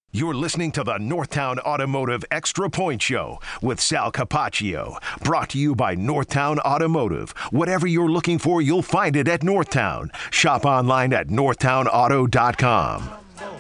You're listening to the Northtown Automotive Extra Point Show with Sal Capaccio. Brought to you by Northtown Automotive. Whatever you're looking for, you'll find it at Northtown. Shop online at northtownauto.com.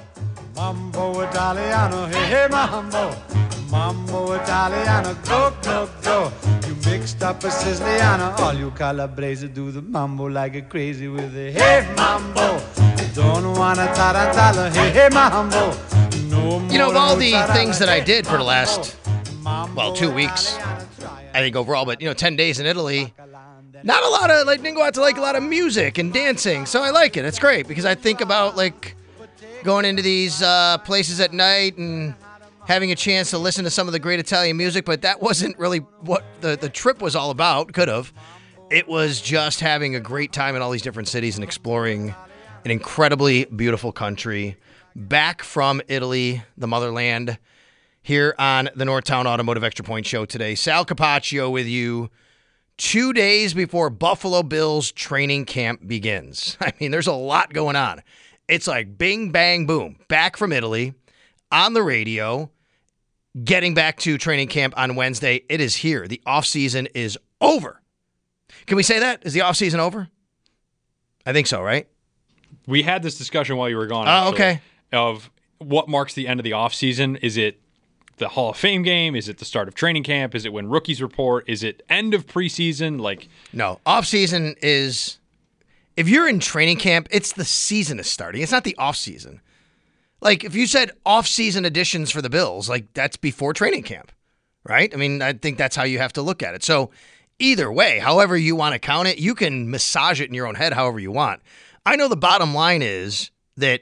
Mambo Italiano, hey, hey, mambo. Mambo Italiano, go, go, go. You mixed up a Siciliano. All you Calabrese do the mambo like a crazy with a hey, mambo. Don't wanna tarantella, hey, hey, mambo. You know, of all the things that I did for the last, 2 weeks, I think overall, but, 10 days in Italy, not a lot of, didn't go out to, a lot of music and dancing, so I like it. It's great, because I think about, going into these places at night and having a chance to listen to some of the great Italian music, but that wasn't really what the trip was all about, could have. It was just having a great time in all these different cities and exploring an incredibly beautiful country. Back from Italy, the motherland, here on the Northtown Automotive Extra Point Show today. Sal Capaccio with you 2 days before Buffalo Bills training camp begins. I mean, there's a lot going on. It's like bing, bang, boom. Back from Italy, on the radio, getting back to training camp on Wednesday. It is here. The offseason is over. Can we say that? Is the offseason over? I think so, right? We had this discussion while you were gone. Oh, okay. Of what marks the end of the offseason. Is it the Hall of Fame game? Is it the start of training camp? Is it when rookies report? Is it end of preseason? No, offseason is, if you're in training camp, it's the season is starting. It's not the offseason. If you said offseason additions for the Bills, that's before training camp, right? I mean, I think that's how you have to look at it. So either way, however you want to count it, you can massage it in your own head however you want. I know the bottom line is that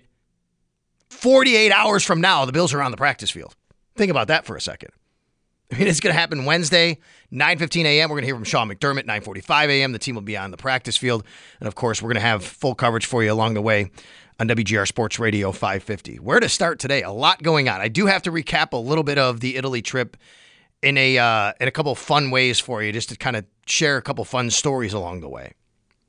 48 hours from now, the Bills are on the practice field. Think about that for a second. I mean, it's going to happen Wednesday, 9:15 a.m. We're going to hear from Sean McDermott, 9:45 a.m. The team will be on the practice field. And, of course, we're going to have full coverage for you along the way on WGR Sports Radio 550. Where to start today? A lot going on. I do have to recap a little bit of the Italy trip in a couple of fun ways for you, just to kind of share a couple fun stories along the way.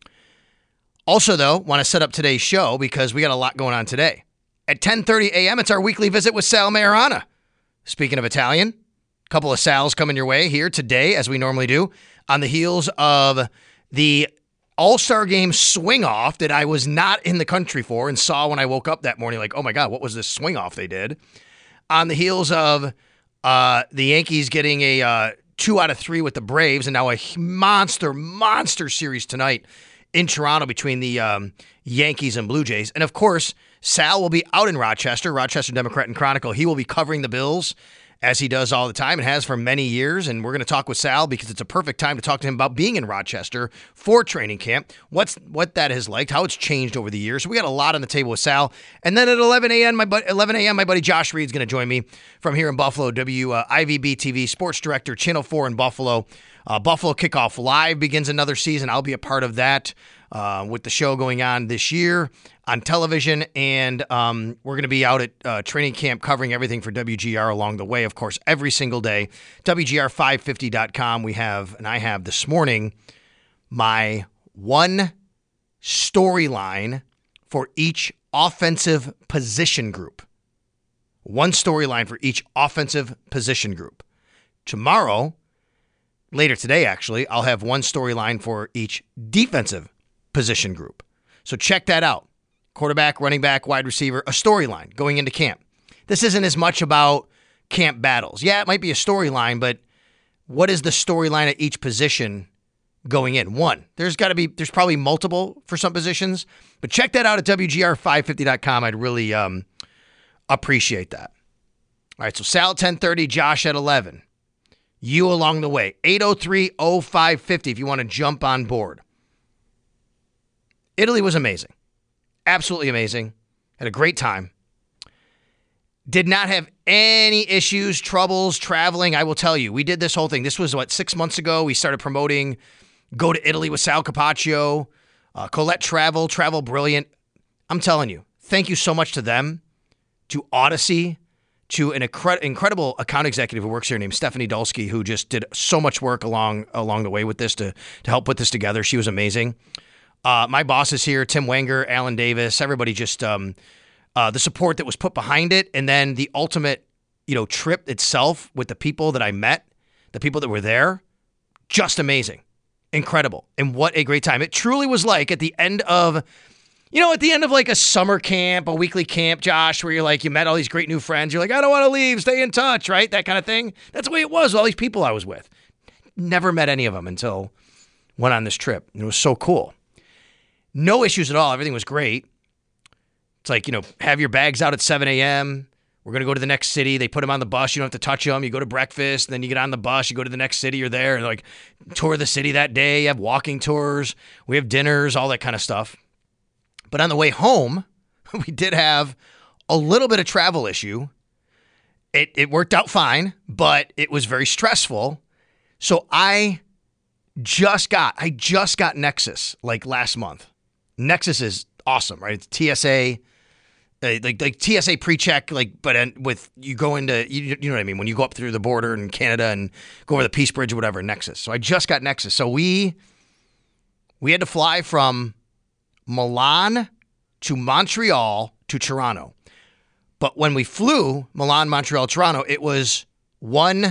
Also, though, want to set up today's show because we got a lot going on today. At 10:30 a.m., it's our weekly visit with Sal Maiorana. Speaking of Italian, a couple of Sals coming your way here today, as we normally do, on the heels of the All-Star Game swing-off that I was not in the country for and saw when I woke up that morning, oh my God, what was this swing-off they did? On the heels of the Yankees getting a 2 out of 3 with the Braves, and now a monster series tonight in Toronto between the Yankees and Blue Jays. And, of course, Sal will be out in Rochester Democrat and Chronicle. He will be covering the Bills, as he does all the time and has for many years. And we're going to talk with Sal because it's a perfect time to talk to him about being in Rochester for training camp, what that has liked, how it's changed over the years. So we got a lot on the table with Sal. And then at 11 a.m., my buddy Josh Reed's going to join me from here in Buffalo, WIVB TV, sports director, Channel 4 in Buffalo. Buffalo Kickoff Live begins another season. I'll be a part of that with the show going on this year on television, and we're going to be out at training camp covering everything for WGR along the way, of course, every single day. WGR550.com. I have this morning my one storyline for each offensive position group. One storyline for each offensive position group. Tomorrow, later today actually, I'll have one storyline for each defensive position group. So check that out. Quarterback, running back, wide receiver, a storyline going into camp. This isn't as much about camp battles. Yeah, it might be a storyline, but what is the storyline at each position going in? One. There's probably multiple for some positions, but check that out at WGR550.com. I'd really appreciate that. All right, so Sal at 10:30, Josh at 11. You along the way. 803-0550 if you want to jump on board. Italy was amazing. Absolutely amazing. Had a great time. Did not have any issues, troubles, traveling. I will tell you, we did this whole thing. This was, 6 months ago. We started promoting Go to Italy with Sal Capaccio. Colette Travel Brilliant. I'm telling you, thank you so much to them, to Odyssey, to an incredible account executive who works here named Stephanie Dulski, who just did so much work along the way with this to help put this together. She was amazing. My bosses here, Tim Wenger, Alan Davis, everybody just the support that was put behind it, and then the ultimate, trip itself with the people that I met, the people that were there, just amazing, incredible, and what a great time. It truly was like at the end of like a summer camp, a weekly camp, Josh, where you're like, you met all these great new friends. You're like, I don't want to leave, stay in touch, right? That kind of thing. That's the way it was with all these people I was with. Never met any of them until went on this trip. And it was so cool. No issues at all. Everything was great. It's like, have your bags out at 7 a.m. We're going to go to the next city. They put them on the bus. You don't have to touch them. You go to breakfast, and then you get on the bus. You go to the next city. You're there. And like, tour the city that day. You have walking tours. We have dinners, all that kind of stuff. But on the way home, we did have a little bit of travel issue. It worked out fine, but it was very stressful. So I just got Nexus like last month. Nexus is awesome, right? It's TSA, like TSA pre-check, but with you go into, you know what I mean? When you go up through the border in Canada and go over the Peace Bridge or whatever, Nexus. So I just got Nexus. So we had to fly from Milan to Montreal to Toronto. But when we flew Milan, Montreal, Toronto, it was one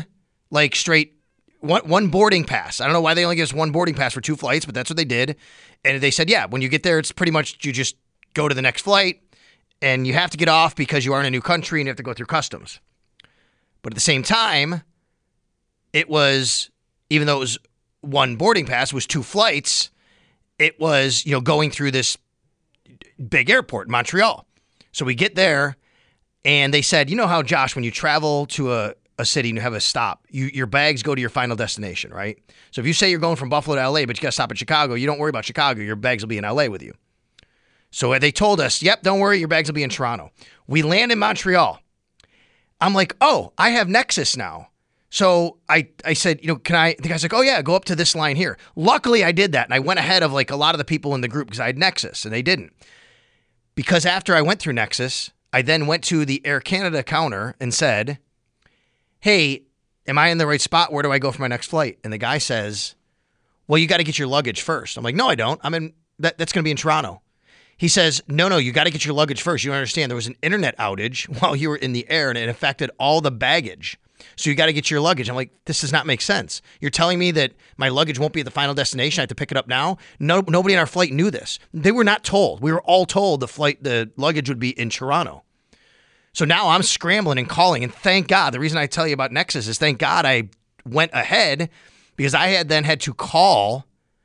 boarding pass. I don't know why they only give us one boarding pass for 2 flights, but that's what they did. And they said, when you get there, it's pretty much you just go to the next flight and you have to get off because you are in a new country and you have to go through customs. But at the same time, it was, even though it was one boarding pass, it was 2 flights. It was, going through this big airport, Montreal. So we get there, and they said, how, Josh, when you travel to a city and you have a stop, your bags go to your final destination, right? So if you say you're going from Buffalo to LA, but you got to stop at Chicago, you don't worry about Chicago. Your bags will be in LA with you. So they told us, yep, don't worry, your bags will be in Toronto. We land in Montreal. I'm like, oh, I have Nexus now. So I said, can I? The guy's like, oh yeah, go up to this line here. Luckily, I did that, and I went ahead of like a lot of the people in the group because I had Nexus, and they didn't. Because after I went through Nexus, I then went to the Air Canada counter and said, hey, am I in the right spot? Where do I go for my next flight? And the guy says, well, you got to get your luggage first. I'm like, no, I don't. That's going to be in Toronto. He says, no, you got to get your luggage first. You understand there was an internet outage while you were in the air, and it affected all the baggage. So you got to get your luggage. I'm like, this does not make sense. You're telling me that my luggage won't be at the final destination. I have to pick it up now. No, nobody in our flight knew this. They were not told. We were all told the luggage would be in Toronto. So now I'm scrambling and calling, and thank God. The reason I tell you about Nexus is thank God I went ahead, because I had to call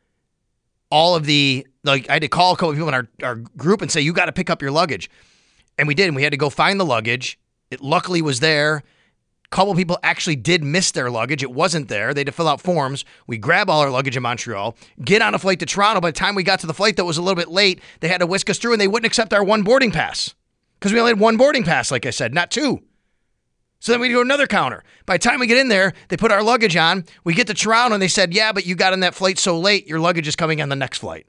all of I had to call a couple of people in our group and say, you got to pick up your luggage. And we did, and we had to go find the luggage. It luckily was there. Couple people actually did miss their luggage. It wasn't there. They had to fill out forms. We grab all our luggage in Montreal, get on a flight to Toronto. By the time we got to the flight that was a little bit late, they had to whisk us through, and they wouldn't accept our one boarding pass because we only had one boarding pass, like I said, not 2. So then we go to another counter. By the time we get in there, they put our luggage on. We get to Toronto, and they said, yeah, but you got on that flight so late, your luggage is coming on the next flight.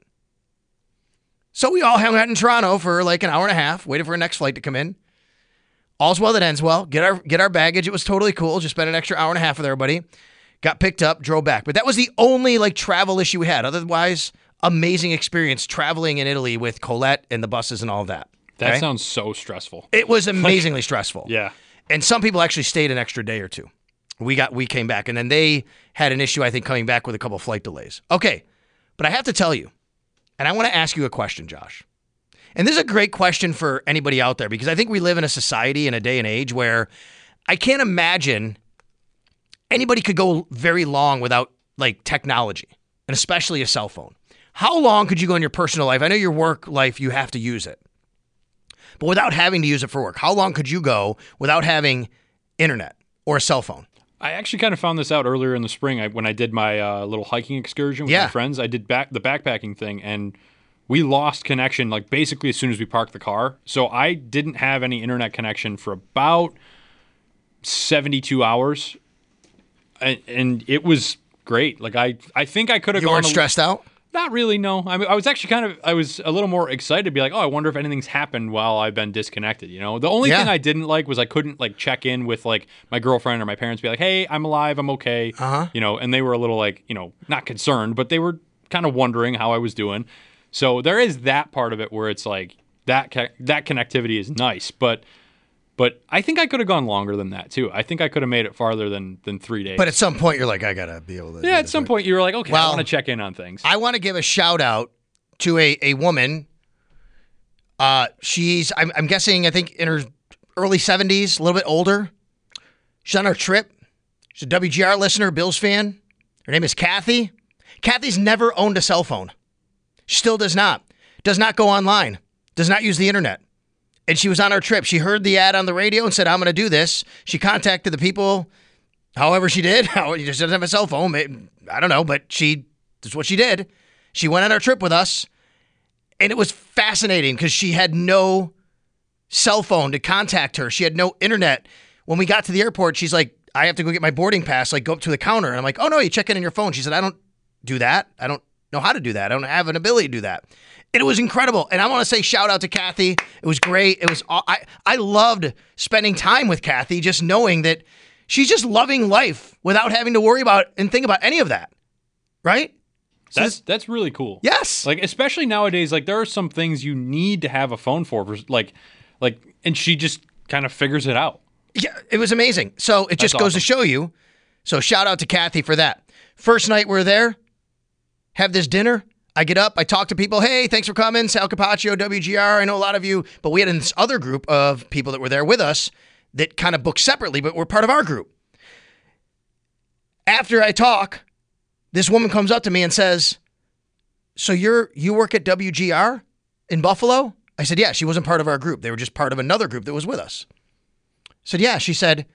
So we all hung out in Toronto for like an hour and a half, waited for our next flight to come in. All's well that ends well. Get our baggage. It was totally cool. Just spent an extra hour and a half with everybody. Got picked up, drove back. But that was the only travel issue we had. Otherwise, amazing experience traveling in Italy with Colette and the buses and all of that. Okay? That sounds so stressful. It was amazingly stressful. Yeah. And some people actually stayed an extra day or 2. We came back, and then they had an issue, I think, coming back with a couple of flight delays. Okay, but I have to tell you, and I want to ask you a question, Josh. And this is a great question for anybody out there, because I think we live in a society in a day and age where I can't imagine anybody could go very long without technology, and especially a cell phone. How long could you go in your personal life? I know your work life, you have to use it. But without having to use it for work, how long could you go without having internet or a cell phone? I actually kind of found this out earlier in the spring when I did my little hiking excursion with my friends. I did the backpacking thing, and we lost connection basically as soon as we parked the car. So I didn't have any internet connection for about 72 hours, and it was great. I think I could have gone. You weren't stressed out? Not really, no. I mean, I was actually I was a little more excited to be like, oh, I wonder if anything's happened while I've been disconnected, The only thing I didn't like was I couldn't check in with my girlfriend or my parents, be like, hey, I'm alive, I'm okay. And they were a little not concerned, but they were kind of wondering how I was doing. So there is that part of it where it's that connectivity is nice, but I think I could have gone longer than that too. I think I could have made it farther than 3 days. But at some point, you're like, I gotta be able to. Yeah, at some point, you were like, okay, I want to check in on things. I want to give a shout out to a woman. She's I'm guessing, I think in her early 70s, a little bit older. She's on our trip. She's a WGR listener, Bills fan. Her name is Kathy. Kathy's never owned a cell phone. She still does not. Does not go online. Does not use the internet. And she was on our trip. She heard the ad on the radio and said, I'm going to do this. She contacted the people, however she did. She just doesn't have a cell phone. I don't know, but that's what she did. She went on our trip with us. And it was fascinating because she had no cell phone to contact her. She had no internet. When we got to the airport, she's like, I have to go get my boarding pass, like go up to the counter. And I'm like, oh no, you check in on your phone. She said, I don't do that. I don't know how to do that. I don't have an ability to do that. And it was incredible. And I want to say shout out to Kathy. It was great. It was I loved spending time with Kathy, just knowing that she's just loving life without having to worry about and think about any of that. Right? That's really cool. Yes. Like, especially nowadays, like there are some things you need to have a phone for like, and she just kind of figures it out. Yeah, it was amazing. So it just goes to show you. So shout out to Kathy for that. First night we're there, have this dinner. I get up, I talk to people. Hey, thanks for coming. Sal Capaccio, WGR. I know a lot of you, but we had this other group of people that were there with us that kind of booked separately, but were part of our group. After I talk, this woman comes up to me and says, so you work at WGR in Buffalo? I said, yeah. She wasn't part of our group. They were just part of another group that was with us. I said, yeah. She said,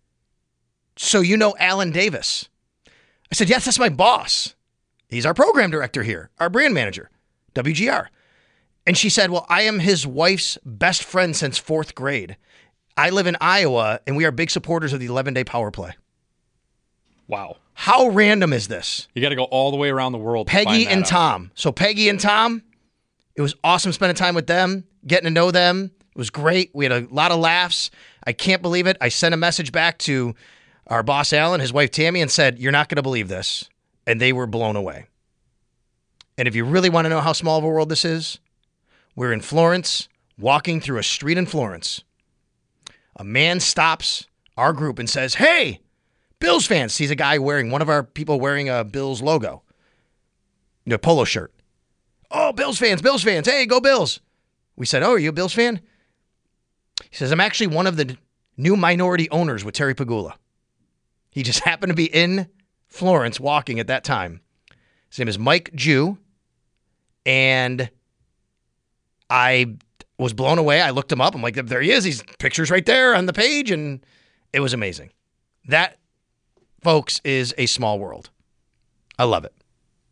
so you know Alan Davis? I said, yes, that's my boss. He's our program director here, our brand manager, WGR. And she said, well, I am his wife's best friend since 4th grade. I live in Iowa, and we are big supporters of the 11-day power play. Wow. How random is this? You got to go all the way around the world. Peggy and Tom. So Peggy and Tom, it was awesome spending time with them, getting to know them. It was great. We had a lot of laughs. I can't believe it. I sent a message back to our boss, Alan, his wife, Tammy, and said, you're not going to believe this. And they were blown away. And if you really want to know how small of a world this is, we're in Florence, walking through a street in Florence. A man stops our group and says, hey, Bills fans. Sees a guy one of our people wearing a Bills logo, polo shirt. Oh, Bills fans. Hey, go Bills. We said, oh, are you a Bills fan? He says, I'm actually one of the new minority owners with Terry Pagula. He just happened to be in Florence walking at that time. His name is Mike Jew. And I was blown away. I looked him up. I'm like, there he is. He's pictures right there on the page. And it was amazing. That, folks, is a small world. I love it.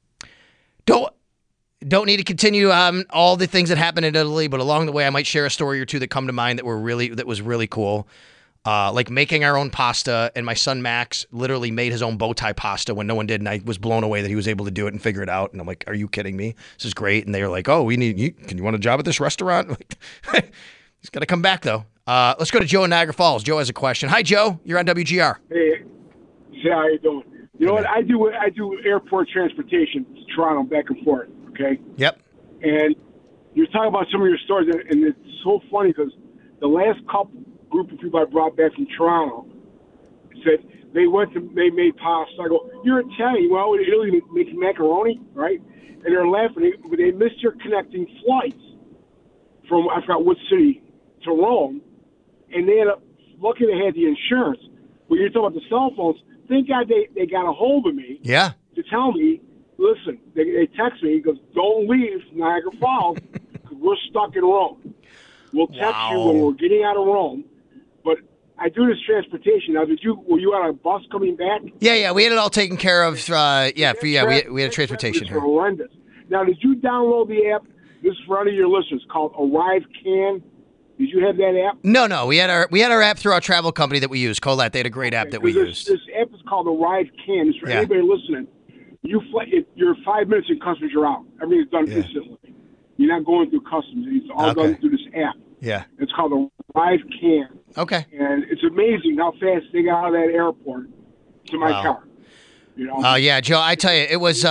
Don't need to continue all the things that happened in Italy, but along the way, I might share a story or two that come to mind that was really cool. Like making our own pasta, and my son Max literally made his own bow tie pasta when no one did, and I was blown away that he was able to do it and figure it out. And I'm like, "Are you kidding me? This is great!" And they were like, "Oh, we need you. Can you want a job at this restaurant?" He's got to come back though. Let's go to Joe in Niagara Falls. Joe has a question. Hi, Joe. You're on WGR. Hey, how you doing? You know what? I do airport transportation to Toronto back and forth. Okay. Yep. And you're talking about some of your stories, and it's so funny because the last group of people I brought back from Toronto said they made pasta. I go, you're Italian. You went out to Italy making macaroni, right? And they're laughing. They missed your connecting flights from, I forgot what city, to Rome. And they ended up, lucky they had the insurance. When you're talking about the cell phones, thank God they got a hold of me. Yeah. To tell me, listen, they text me, he goes, don't leave Niagara Falls because we're stuck in Rome. We'll text you when we're getting out of Rome. But I do this transportation. Now, were you on a bus coming back? Yeah. We had it all taken care of. We had a transportation here. Horrendous. Now, did you download the app? This is for any of your listeners, called Arrive Can. Did you have that app? No. We had our app through our travel company that we use, Colette. They had a great app that we used. This app is called Arrive Can. It's for anybody listening. You're 5 minutes in customs, you're out. Everything's done instantly. You're not going through customs. It's all done through this app. Yeah. It's called Arrive Can. Okay. And it's amazing how fast they got out of that airport to my car. Yeah, Joe, I tell you, it was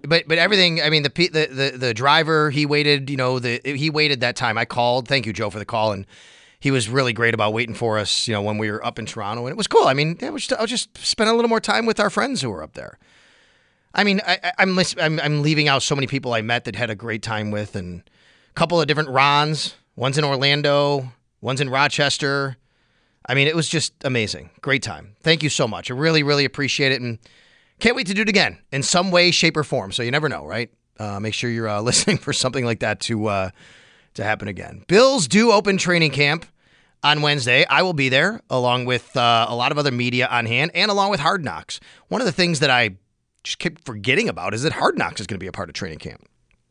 but everything. I mean, the driver, he waited. He waited that time. I called. Thank you, Joe, for the call, and he was really great about waiting for us. When we were up in Toronto, and it was cool. I mean, I was just spend a little more time with our friends who were up there. I mean, I'm leaving out so many people I met that had a great time with, and a couple of different Rons. One's in Orlando, one's in Rochester. I mean, it was just amazing. Great time. Thank you so much. I really, really appreciate it, and can't wait to do it again in some way, shape, or form. So you never know, right? Make sure you're listening for something like that to happen again. Bills do open training camp on Wednesday. I will be there along with a lot of other media on hand and along with Hard Knocks. One of the things that I just keep forgetting about is that Hard Knocks is going to be a part of training camp.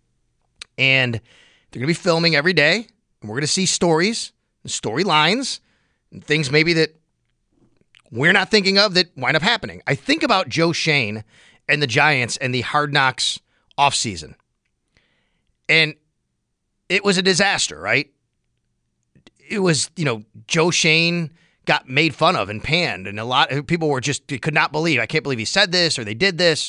And they're going to be filming every day. And we're going to see stories and storylines and things maybe that we're not thinking of that wind up happening. I think about Joe Schoen and the Giants and the Hard Knocks offseason. And it was a disaster, right? It was, Joe Schoen got made fun of and panned, and a lot of people could not believe, I can't believe he said this or they did this.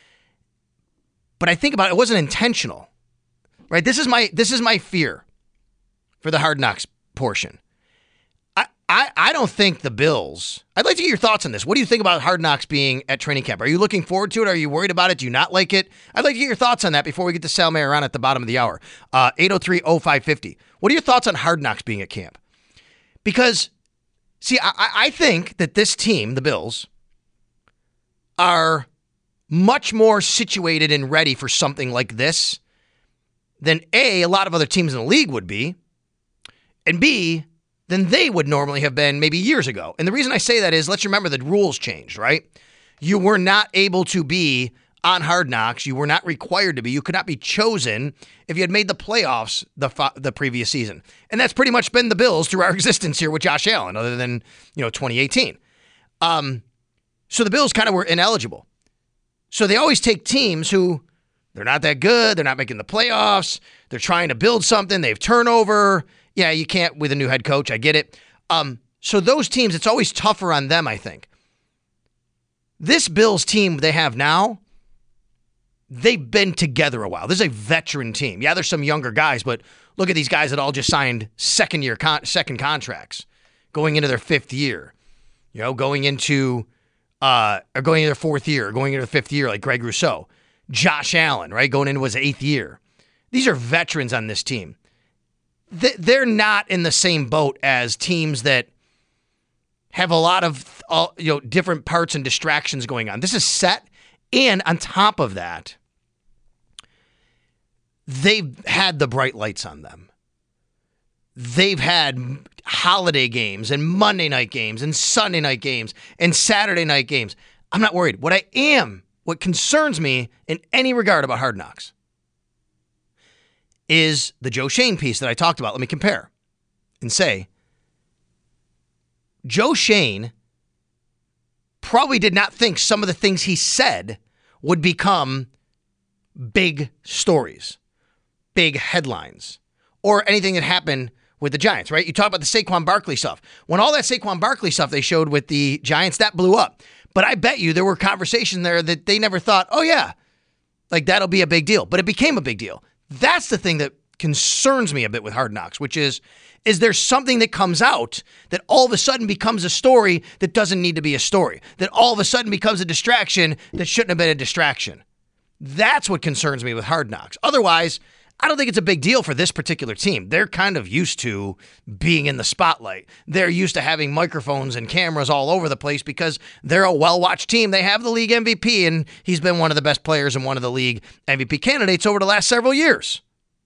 But I think about it wasn't intentional, right? This is my fear for the Hard Knocks portion. I don't think the Bills, I'd like to get your thoughts on this. What do you think about Hard Knocks being at training camp? Are you looking forward to it? Are you worried about it? Do you not like it? I'd like to get your thoughts on that before we get to Sal Mayer at the bottom of the hour. 803-0550. What are your thoughts on Hard Knocks being at camp? Because, see, I think that this team, the Bills, are much more situated and ready for something like this than A, lot of other teams in the league would be, and B, than they would normally have been maybe years ago. And the reason I say that is, let's remember the rules changed, right? You were not able to be on Hard Knocks. You were not required to be. You could not be chosen if you had made the playoffs the previous season. And that's pretty much been the Bills through our existence here with Josh Allen, other than 2018. So the Bills kind of were ineligible. So they always take teams who, they're not that good, they're not making the playoffs, they're trying to build something, they have turnover. Yeah, you can't with a new head coach. I get it. So those teams, it's always tougher on them, I think. This Bills team they have now, they've been together a while. This is a veteran team. Yeah, there's some younger guys, but look at these guys that all just signed second contracts, going into their fifth year. Going into their fourth year, going into the fifth year, like Greg Rousseau. Josh Allen, right, going into his eighth year. These are veterans on this team. They're not in the same boat as teams that have a lot of different parts and distractions going on. This is set, and on top of that, they've had the bright lights on them. They've had holiday games and Monday night games and Sunday night games and Saturday night games. I'm not worried. What concerns me in any regard about Hard Knocks is the Joe Schoen piece that I talked about. Let me compare and say, Joe Schoen probably did not think some of the things he said would become big stories, big headlines, or anything that happened with the Giants, right? You talk about the Saquon Barkley stuff. When all that Saquon Barkley stuff they showed with the Giants, that blew up. But I bet you there were conversations there that they never thought, oh yeah, like that'll be a big deal. But it became a big deal. That's the thing that concerns me a bit with Hard Knocks, which is there something that comes out that all of a sudden becomes a story that doesn't need to be a story, that all of a sudden becomes a distraction that shouldn't have been a distraction. That's what concerns me with Hard Knocks. Otherwise, I don't think it's a big deal for this particular team. They're kind of used to being in the spotlight. They're used to having microphones and cameras all over the place because they're a well-watched team. They have the league MVP, and he's been one of the best players and one of the league MVP candidates over the last several years.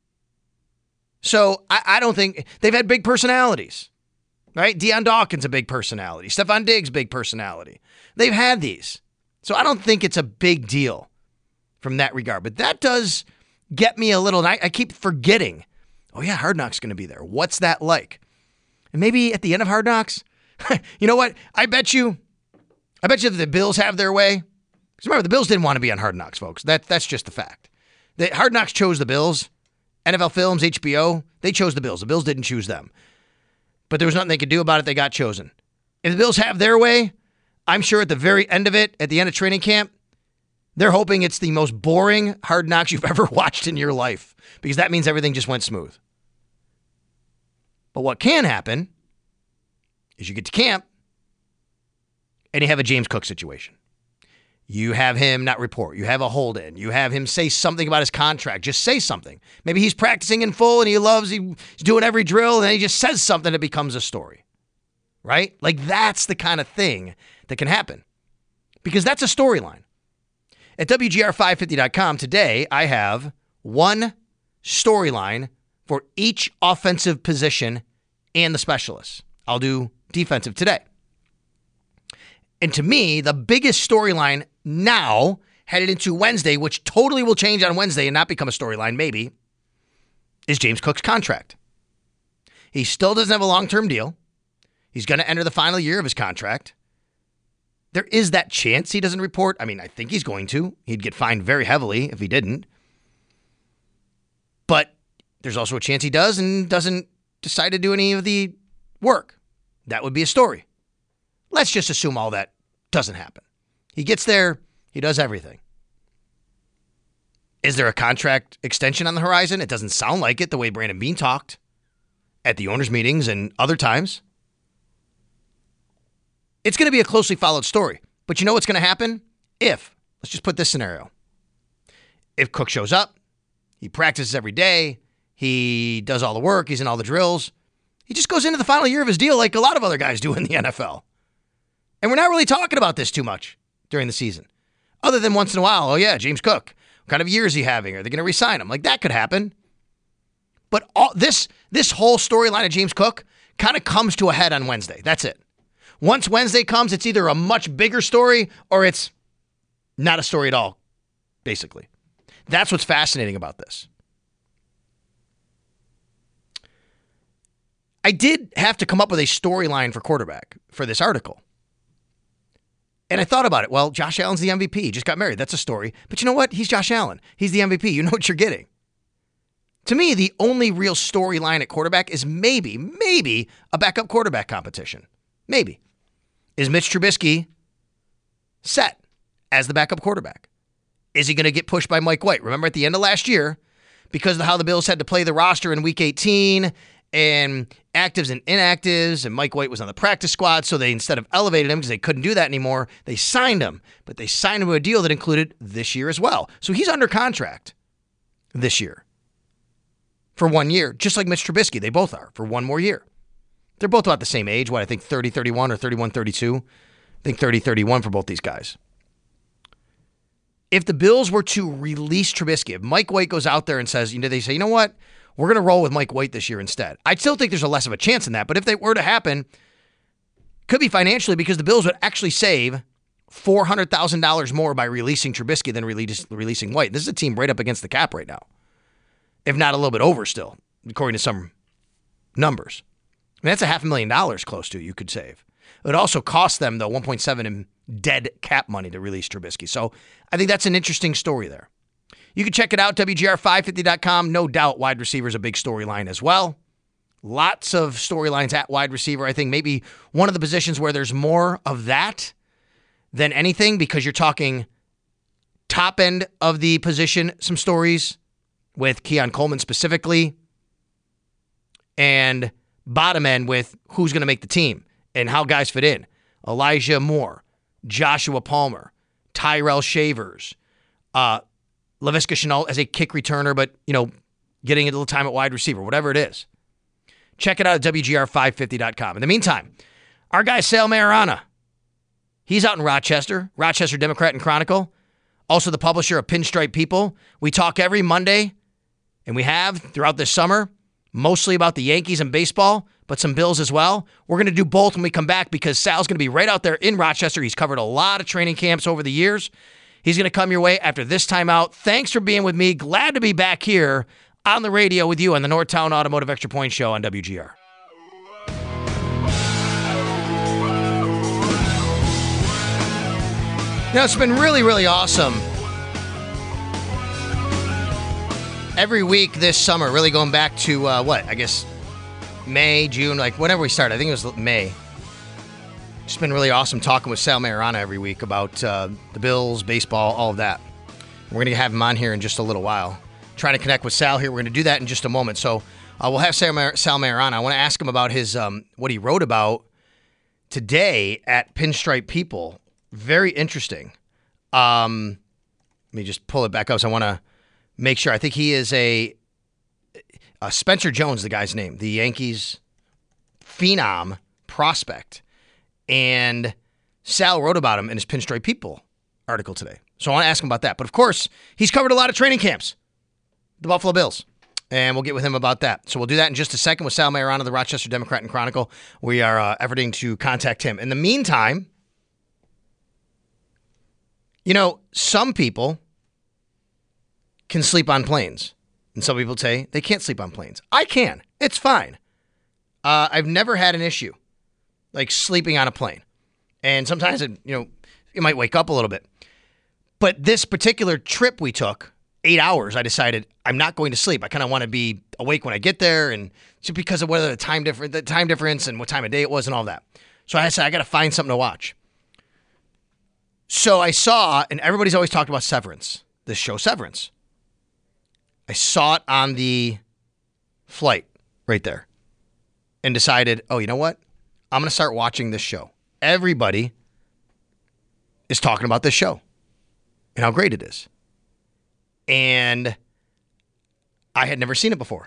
So I don't think they've had big personalities, right? Deion Dawkins, a big personality. Stephon Diggs, big personality. They've had these. So I don't think it's a big deal from that regard. But that does get me a little, and I keep forgetting, oh yeah, Hard Knocks going to be there. What's that like? And maybe at the end of Hard Knocks, you know what? I bet you if the Bills have their way, because remember, the Bills didn't want to be on Hard Knocks, folks. That's just the fact. Hard Knocks chose the Bills. NFL Films, HBO, they chose the Bills. The Bills didn't choose them. But there was nothing they could do about it. They got chosen. If the Bills have their way, I'm sure at the very end of it, at the end of training camp, They're hoping it's the most boring Hard Knocks you've ever watched in your life, because that means everything just went smooth. But what can happen is you get to camp and you have a James Cook situation. You have him not report. You have a hold-in. You have him say something about his contract. Just say something. Maybe he's practicing in full and he's doing every drill, and then he just says something that becomes a story. Right? Like, that's the kind of thing that can happen, because that's a storyline. At WGR550.com today, I have one storyline for each offensive position and the specialists. I'll do defensive today. And to me, the biggest storyline now, headed into Wednesday, which totally will change on Wednesday and not become a storyline, maybe, is James Cook's contract. He still doesn't have a long-term deal. He's going to enter the final year of his contract. There is that chance he doesn't report. I mean, I think he's going to. He'd get fined very heavily if he didn't. But there's also a chance he does and doesn't decide to do any of the work. That would be a story. Let's just assume all that doesn't happen. He gets there. He does everything. Is there a contract extension on the horizon? It doesn't sound like it, the way Brandon Beane talked at the owners' meetings and other times. It's going to be a closely followed story. But you know what's going to happen? Let's just put this scenario. If Cook shows up, he practices every day, he does all the work, he's in all the drills, he just goes into the final year of his deal like a lot of other guys do in the NFL. And we're not really talking about this too much during the season. Other than once in a while, oh yeah, James Cook, what kind of year is he having? Are they going to re-sign him? Like, that could happen. But this whole storyline of James Cook kind of comes to a head on Wednesday. That's it. Once Wednesday comes, it's either a much bigger story or it's not a story at all, basically. That's what's fascinating about this. I did have to come up with a storyline for quarterback for this article. And I thought about it. Well, Josh Allen's the MVP. He just got married. That's a story. But you know what? He's Josh Allen. He's the MVP. You know what you're getting. To me, the only real storyline at quarterback is maybe a backup quarterback competition. Maybe. Is Mitch Trubisky set as the backup quarterback? Is he going to get pushed by Mike White? Remember at the end of last year, because of how the Bills had to play the roster in Week 18 and actives and inactives, and Mike White was on the practice squad, so they, instead of elevated him because they couldn't do that anymore, they signed him. But they signed him to a deal that included this year as well. So he's under contract this year for 1 year, just like Mitch Trubisky. They both are for one more year. They're both about the same age. I think 30-31 or 31-32. I think 30-31 for both these guys. If the Bills were to release Trubisky, if Mike White goes out there and says, they say, you know what? We're going to roll with Mike White this year instead. I still think there's a less of a chance in that. But if they were to happen, could be financially, because the Bills would actually save $400,000 more by releasing Trubisky than releasing White. This is a team right up against the cap right now, if not a little bit over still, according to some numbers. I mean, that's $500,000 close to you could save. It would also cost them, though, $1.7 in dead cap money to release Trubisky. So I think that's an interesting story there. You can check it out, WGR550.com. No doubt wide receiver is a big storyline as well. Lots of storylines at wide receiver. I think maybe one of the positions where there's more of that than anything, because you're talking top end of the position, some stories with Keon Coleman specifically, and bottom end with who's going to make the team and how guys fit in. Elijah Moore, Joshua Palmer, Tyrell Shavers, Laviska Shenault as a kick returner, but, getting a little time at wide receiver, whatever it is. Check it out at WGR550.com. In the meantime, our guy Sal Mayorana, he's out in Rochester Democrat and Chronicle, also the publisher of Pinstripe People. We talk every Monday, and we have throughout this summer, mostly about the Yankees and baseball, but some Bills as well. We're going to do both when we come back, because Sal's going to be right out there in Rochester. He's covered a lot of training camps over the years. He's going to come your way after this time out. Thanks for being with me. Glad to be back here on the radio with you on the Northtown Automotive Extra Point Show on WGR. It's been really, really awesome. Every week this summer, really going back to, May, June, like whenever we started. I think it was May. It's been really awesome talking with Sal Mayorana every week about the Bills, baseball, all of that. We're going to have him on here in just a little while. Trying to connect with Sal here. We're going to do that in just a moment. So we'll have Sal Mayorana. I want to ask him about his what he wrote about today at Pinstripe People. Very interesting. Let me just pull it back up. So I want to make sure. I think he is a Spencer Jones, the guy's name, the Yankees phenom prospect. And Sal wrote about him in his Pinstripe People article today. So I want to ask him about that. But of course, he's covered a lot of training camps, the Buffalo Bills. And we'll get with him about that. So we'll do that in just a second with Sal Mayorana of the Rochester Democrat and Chronicle. We are efforting to contact him. In the meantime, some people can sleep on planes. And some people say they can't sleep on planes. I can. It's fine. I've never had an issue like sleeping on a plane. And sometimes you might wake up a little bit. But this particular trip we took, 8 hours, I decided I'm not going to sleep. I kind of want to be awake when I get there, and just because of whether the time difference and what time of day it was and all that. So I said I got to find something to watch. So I saw, and everybody's always talked about Severance, this show Severance. I saw it on the flight right there and decided, oh, you know what? I'm going to start watching this show. Everybody is talking about this show and how great it is. And I had never seen it before.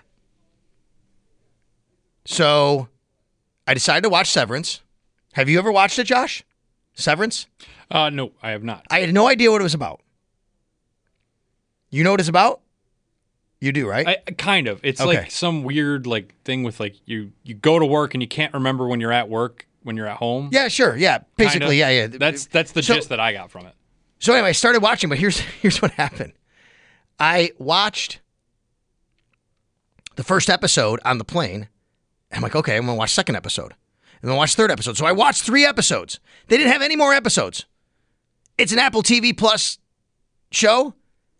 So I decided to watch Severance. Have you ever watched it, Josh? Severance? No, I have not. I had no idea what it was about. You know what it's about? You do, right? Kind of. It's like some weird thing with you go to work and you can't remember when you're at work, when you're at home. Yeah, sure. Yeah, basically, yeah. That's the gist that I got from it. So anyway, I started watching, but here's what happened. I watched the first episode on the plane. And I'm like, okay, I'm going to watch the second episode. I'm going to watch the third episode. So I watched 3 episodes. They didn't have any more episodes. It's an Apple TV Plus show.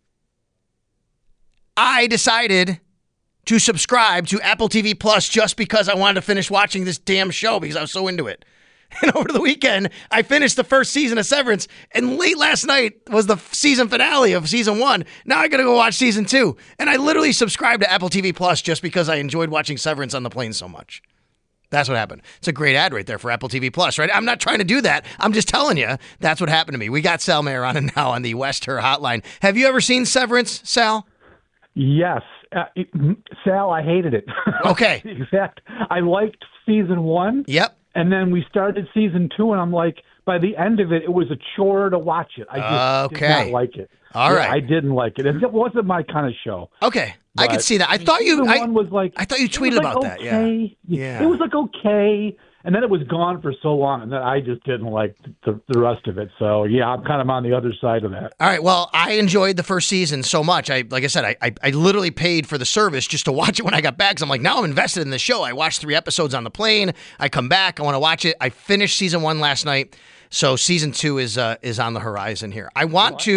I decided to subscribe to Apple TV Plus just because I wanted to finish watching this damn show because I was so into it. And over the weekend, I finished the first season of Severance, and late last night was the season finale of season 1. Now I got to go watch season 2. And I literally subscribed to Apple TV Plus just because I enjoyed watching Severance on the plane so much. That's what happened. It's a great ad right there for Apple TV Plus, right? I'm not trying to do that. I'm just telling you that's what happened to me. We got Sal Mayorana now on the West Her Hotline. Have you ever seen Severance, Sal? Yes. Sal, I hated it. Okay. In fact, I liked season 1. Yep. And then we started season 2, and I'm like, by the end of it, it was a chore to watch it. I just did not like it. All right. I didn't like it. It wasn't my kind of show. Okay. I could see that. I thought you tweeted about that. Yeah. It was okay. And then it was gone for so long, and then I just didn't like the rest of it. So, yeah, I'm kind of on the other side of that. All right. Well, I enjoyed the first season so much. Like I said, I literally paid for the service just to watch it when I got back. 'Cause I'm like, now I'm invested in the show. I watched 3 episodes on the plane. I come back. I want to watch it. I finished season 1 last night. So season 2 is on the horizon here. I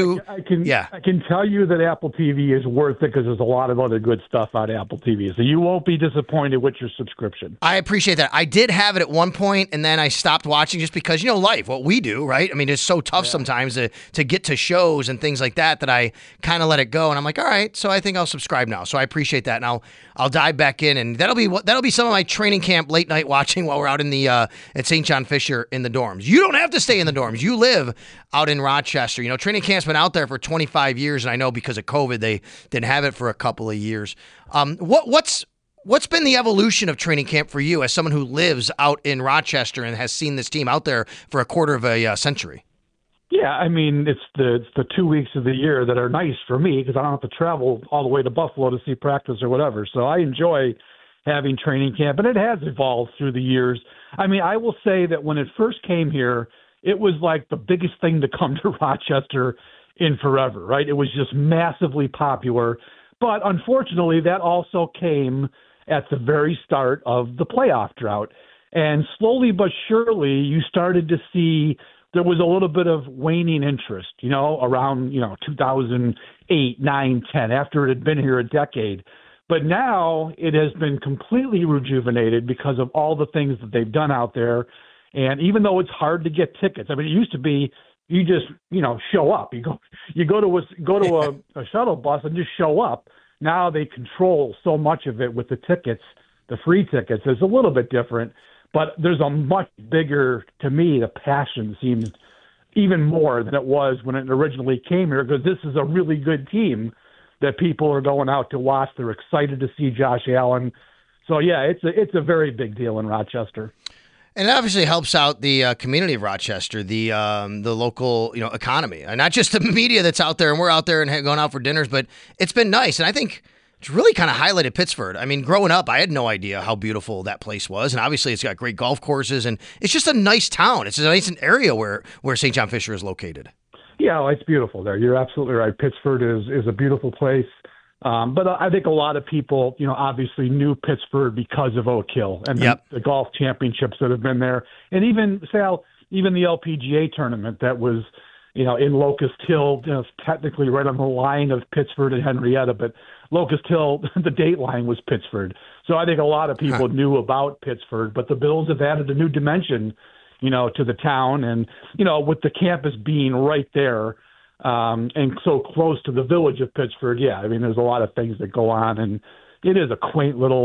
can tell you that Apple TV is worth it because there's a lot of other good stuff on Apple TV. So you won't be disappointed with your subscription. I appreciate that. I did have it at one point, and then I stopped watching just because, life, what we do, right? I mean, it's so tough sometimes to get to shows and things like that I kind of let it go. And I'm like, all right, so I think I'll subscribe now. So I appreciate that. And I'll dive back in, and that'll be some of my training camp late night watching while we're out in the at St. John Fisher in the dorms. You don't have to stay in the dorms. You live out in Rochester. Training camp's been out there for 25 years, and I know because of COVID they didn't have it for a couple of years. What's been the evolution of training camp for you as someone who lives out in Rochester and has seen this team out there for a quarter of a century? Yeah, I mean, it's the 2 weeks of the year that are nice for me because I don't have to travel all the way to Buffalo to see practice or whatever. So I enjoy having training camp, and it has evolved through the years. I mean, I will say that when it first came here, it was like the biggest thing to come to Rochester in forever, right? It was just massively popular. But unfortunately, that also came at the very start of the playoff drought. And slowly but surely, you started to see there was a little bit of waning interest, around, 2008, 9, 10, after it had been here a decade. But now it has been completely rejuvenated because of all the things that they've done out there. And even though it's hard to get tickets, I mean, it used to be you just, show up. You go to a shuttle bus and just show up. Now they control so much of it with the tickets, the free tickets. It's a little bit different, but there's a much bigger, to me, the passion seems even more than it was when it originally came here, because this is a really good team that people are going out to watch. They're excited to see Josh Allen. So, yeah, it's a very big deal in Rochester. And it obviously helps out the community of Rochester, the local economy, and not just the media that's out there, and we're out there and going out for dinners, but it's been nice. And I think it's really kind of highlighted Pittsford. I mean, growing up, I had no idea how beautiful that place was, and obviously it's got great golf courses, and it's just a nice town. It's a nice area where St. John Fisher is located. Yeah, it's beautiful there. You're absolutely right. Pittsford is a beautiful place. But I think a lot of people, obviously knew Pittsford because of Oak Hill and the golf championships that have been there. And even, Sal, even the LPGA tournament that was, in Locust Hill, technically right on the line of Pittsford and Henrietta, but Locust Hill, the date line was Pittsford. So I think a lot of people knew about Pittsford, but the Bills have added a new dimension, to the town. And, with the campus being right there, and so close to the village of Pittsford, there's a lot of things that go on, and it is a quaint little,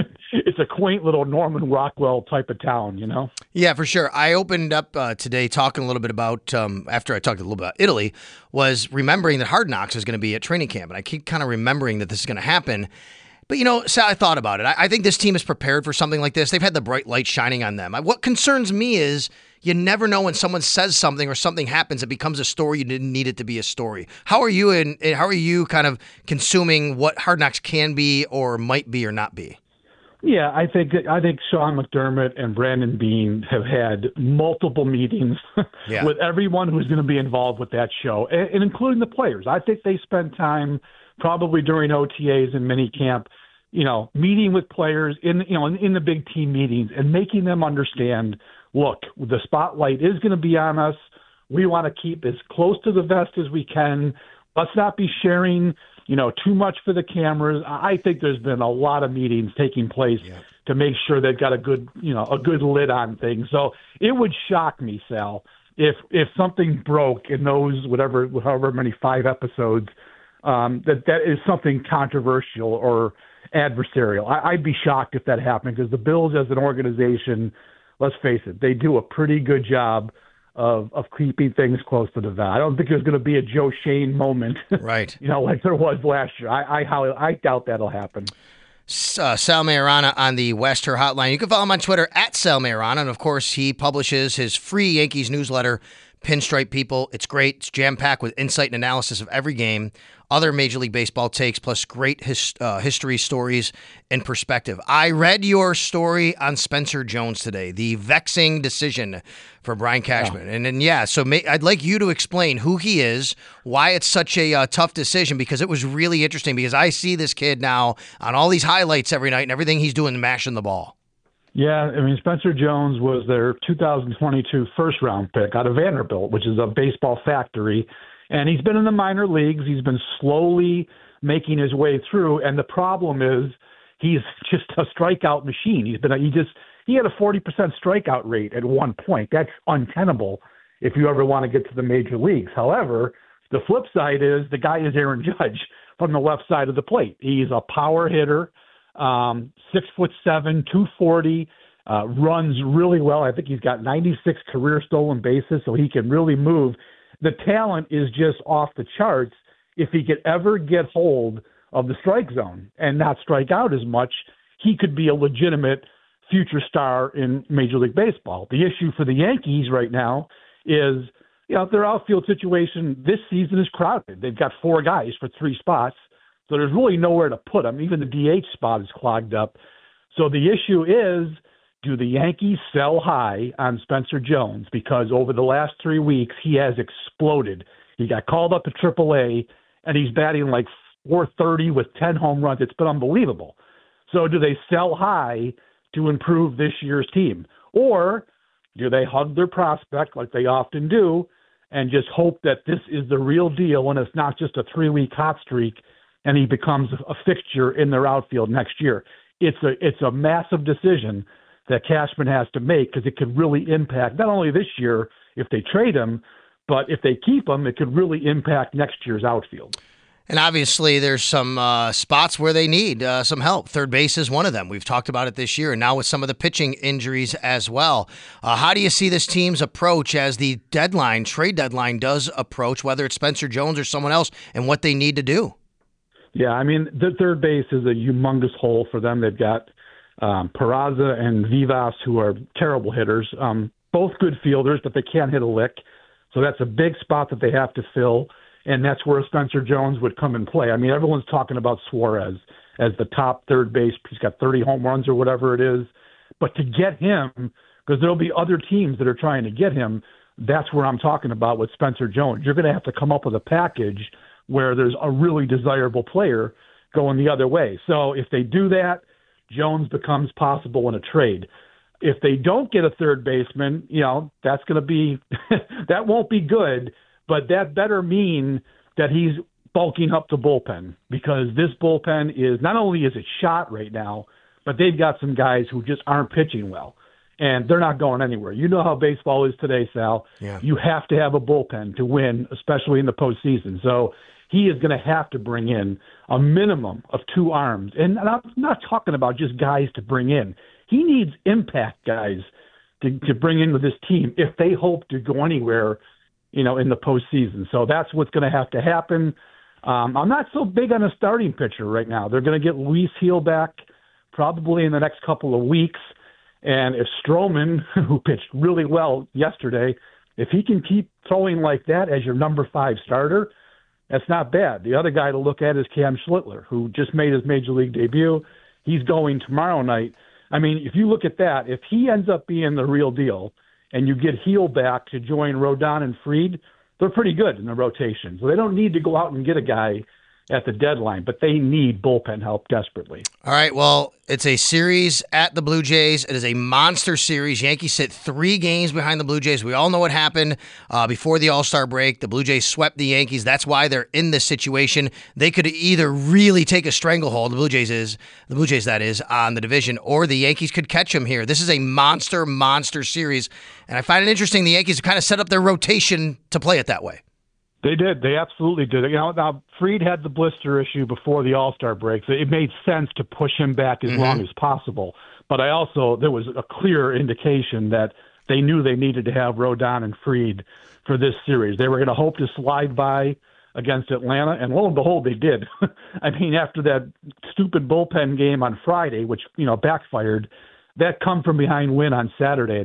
Norman Rockwell type of town, Yeah, for sure. I opened up today talking a little bit about, after I talked a little bit about Italy, was remembering that Hard Knocks is going to be at training camp, and I keep kind of remembering that this is going to happen. But, Sal, I thought about it. I think this team is prepared for something like this. They've had the bright light shining on them. What concerns me is you never know when someone says something or something happens, it becomes a story. You didn't need it to be a story. How are you kind of consuming what Hard Knocks can be or might be or not be? Yeah, I think Sean McDermott and Brandon Beane have had multiple meetings with everyone who's going to be involved with that show, and including the players. I think they spent time probably during OTAs and minicamp, meeting with players in the big team meetings and making them understand, look, the spotlight is going to be on us. We want to keep as close to the vest as we can. Let's not be sharing, too much for the cameras. I think there's been a lot of meetings taking place to make sure they've got a good lid on things. So it would shock me, Sal, if something broke in those however many 5 episodes, that is something controversial or adversarial. I'd be shocked if that happened, because the Bills as an organization, let's face it, they do a pretty good job of keeping things close to the vest. I don't think there's going to be a Joe Shane moment, right? Like there was last year. I doubt that'll happen. Sal Maiorana on the Wester Hotline. You can follow him on Twitter at Sal Maiorana, and of course he publishes his free Yankees newsletter, Pinstripe People. It's great. It's jam-packed with insight and analysis of every game, other Major League Baseball takes, plus great history stories and perspective. I read your story on Spencer Jones today, the vexing decision for Brian Cashman. So I'd like you to explain who he is, why it's such a tough decision, because it was really interesting, because I see this kid now on all these highlights every night and everything he's doing, mashing the ball. Yeah, Spencer Jones was their 2022 first-round pick out of Vanderbilt, which is a baseball factory. And he's been in the minor leagues. He's been slowly making his way through. And the problem is he's just a strikeout machine. He had a 40% strikeout rate at one point. That's untenable if you ever want to get to the major leagues. However, the flip side is the guy is Aaron Judge from the left side of the plate. He's a power hitter. 6'7", 240, runs really well. I think he's got 96 career stolen bases, so he can really move. The talent is just off the charts. If he could ever get hold of the strike zone and not strike out as much, he could be a legitimate future star in Major League Baseball. The issue for the Yankees right now is, their outfield situation this season is crowded. They've got 4 guys for 3 spots. So there's really nowhere to put him. Even the DH spot is clogged up. So the issue is, do the Yankees sell high on Spencer Jones? Because over the last 3 weeks, he has exploded. He got called up to AAA, and he's batting like .430 with 10 home runs. It's been unbelievable. So do they sell high to improve this year's team? Or do they hug their prospect like they often do and just hope that this is the real deal and it's not just a 3-week hot streak and he becomes a fixture in their outfield next year? It's a massive decision that Cashman has to make, because it could really impact not only this year if they trade him, but if they keep him, it could really impact next year's outfield. And obviously, there's some spots where they need some help. Third base is one of them. We've talked about it this year, and now with some of the pitching injuries as well. How do you see this team's approach as the trade deadline does approach, whether it's Spencer Jones or someone else, and what they need to do? Yeah, I mean, the third base is a humongous hole for them. They've got Peraza and Vivas, who are terrible hitters, both good fielders, but they can't hit a lick. So that's a big spot that they have to fill. And that's where Spencer Jones would come and play. I mean, everyone's talking about Suarez as the top third base. He's got 30 home runs or whatever it is. But to get him, because there'll be other teams that are trying to get him, that's where I'm talking about with Spencer Jones. You're going to have to come up with a package where there's a really desirable player going the other way. So if they do that, Jones becomes possible in a trade. If they don't get a third baseman, that's going to be – that won't be good. But that better mean that he's bulking up the bullpen, because this bullpen is not only is it shot right now, but they've got some guys who just aren't pitching well, and they're not going anywhere. You know how baseball is today, Sal. Yeah. You have to have a bullpen to win, especially in the postseason. So he is going to have to bring in a minimum of 2 arms. And I'm not talking about just guys to bring in. He needs impact guys to bring into this team if they hope to go anywhere in the postseason. So that's what's going to have to happen. I'm not so big on a starting pitcher right now. They're going to get Luis Gil back probably in the next couple of weeks. And if Stroman, who pitched really well yesterday, if he can keep throwing like that as your number 5 starter, that's not bad. The other guy to look at is Cam Schlittler, who just made his major league debut. He's going tomorrow night. I mean, if you look at that, if he ends up being the real deal, and you get Gil back to join Rodon and Fried, they're pretty good in the rotation. So they don't need to go out and get a guy at the deadline, but they need bullpen help desperately. All right, well, it's a series at the Blue Jays. It is a monster series. Yankees sit 3 games behind the Blue Jays. We all know what happened before the All-Star break. The Blue Jays swept the Yankees. That's why they're in this situation. They could either really take a stranglehold, the Blue Jays that is, on the division, or the Yankees could catch them here. This is a monster series, and I find it interesting the Yankees kind of set up their rotation to play it that way. They did. They absolutely did. Now Fried had the blister issue before the All-Star break, so it made sense to push him back as long as possible. But there was a clear indication that they knew they needed to have Rodon and Fried for this series. They were going to hope to slide by against Atlanta, and lo and behold, they did. I mean, after that stupid bullpen game on Friday, which backfired, that come from behind win on Saturday.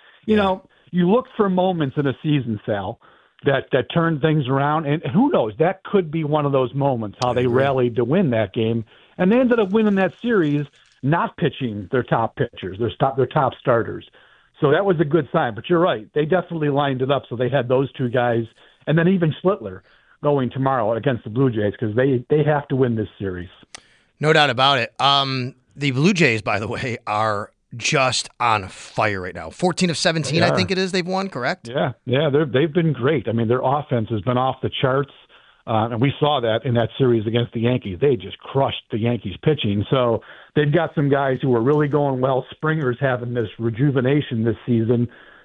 You look for moments in a season, Sal, that turned things around. And who knows, that could be one of those moments, how they rallied to win that game. And they ended up winning that series, not pitching their top pitchers, their top starters. So that was a good sign. But you're right, they definitely lined it up so they had those 2 guys, and then even Schlittler going tomorrow against the Blue Jays, because they have to win this series. No doubt about it. The Blue Jays, by the way, are just on fire right now. 14 of 17, I think it is, they've won, correct? Yeah, they've been great. I mean, their offense has been off the charts, and we saw that in that series against the Yankees. They just crushed the Yankees pitching. So they've got some guys who are really going well. Springer's having this rejuvenation this season,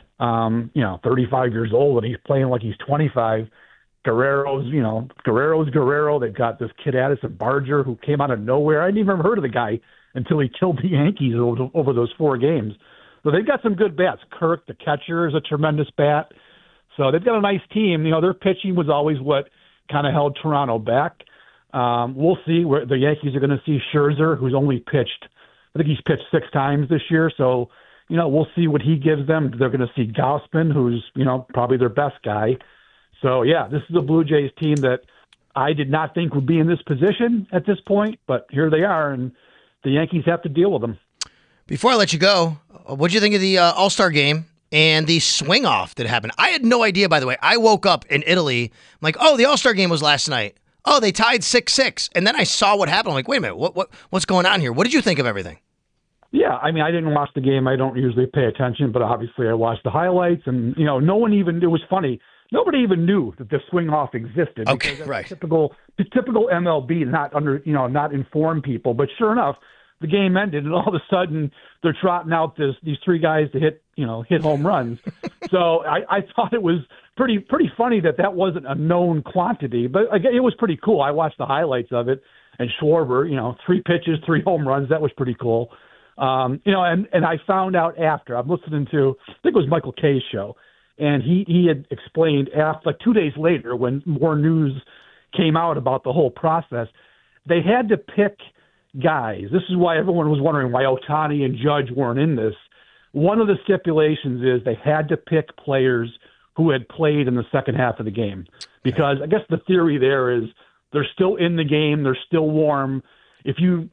35 years old, and he's playing like he's 25. Guerrero's Guerrero. They've got this kid Addison Barger who came out of nowhere. I hadn't even heard of the guy until he killed the Yankees over those 4 games. So they've got some good bats. Kirk, the catcher, is a tremendous bat. So they've got a nice team. Their pitching was always what kind of held Toronto back. We'll see where the Yankees are going to see Scherzer, who's only pitched, I think he's pitched 6 times this year. So, we'll see what he gives them. They're going to see Gausman, who's, probably their best guy. So, yeah, this is a Blue Jays team that I did not think would be in this position at this point, but here they are, and the Yankees have to deal with them. Before I let you go, what do you think of the All-Star game and the swing-off that happened? I had no idea, by the way. I woke up in Italy. I'm like, oh, the All-Star game was last night. Oh, they tied 6-6. And then I saw what happened. I'm like, wait a minute, what's going on here? What did you think of everything? Yeah, I mean, I didn't watch the game. I don't usually pay attention, but obviously I watched the highlights. And, no one even, it was funny, nobody even knew that the swing-off existed. Okay, right. Typical MLB, not inform people. But sure enough, the game ended, and all of a sudden they're trotting out these three guys to hit home runs. So I thought it was pretty funny that wasn't a known quantity, but again, it was pretty cool. I watched the highlights of it, and Schwarber, 3 pitches, 3 home runs. That was pretty cool. And I found out after I'm listening to, I think it was Michael Kay's show, and he had explained after, like 2 days later, when more news came out about the whole process, they had to pick guys. This is why everyone was wondering why Ohtani and Judge weren't in this. One of the stipulations is they had to pick players who had played in the second half of the game, because I guess the theory there is they're still in the game, they're still warm. If you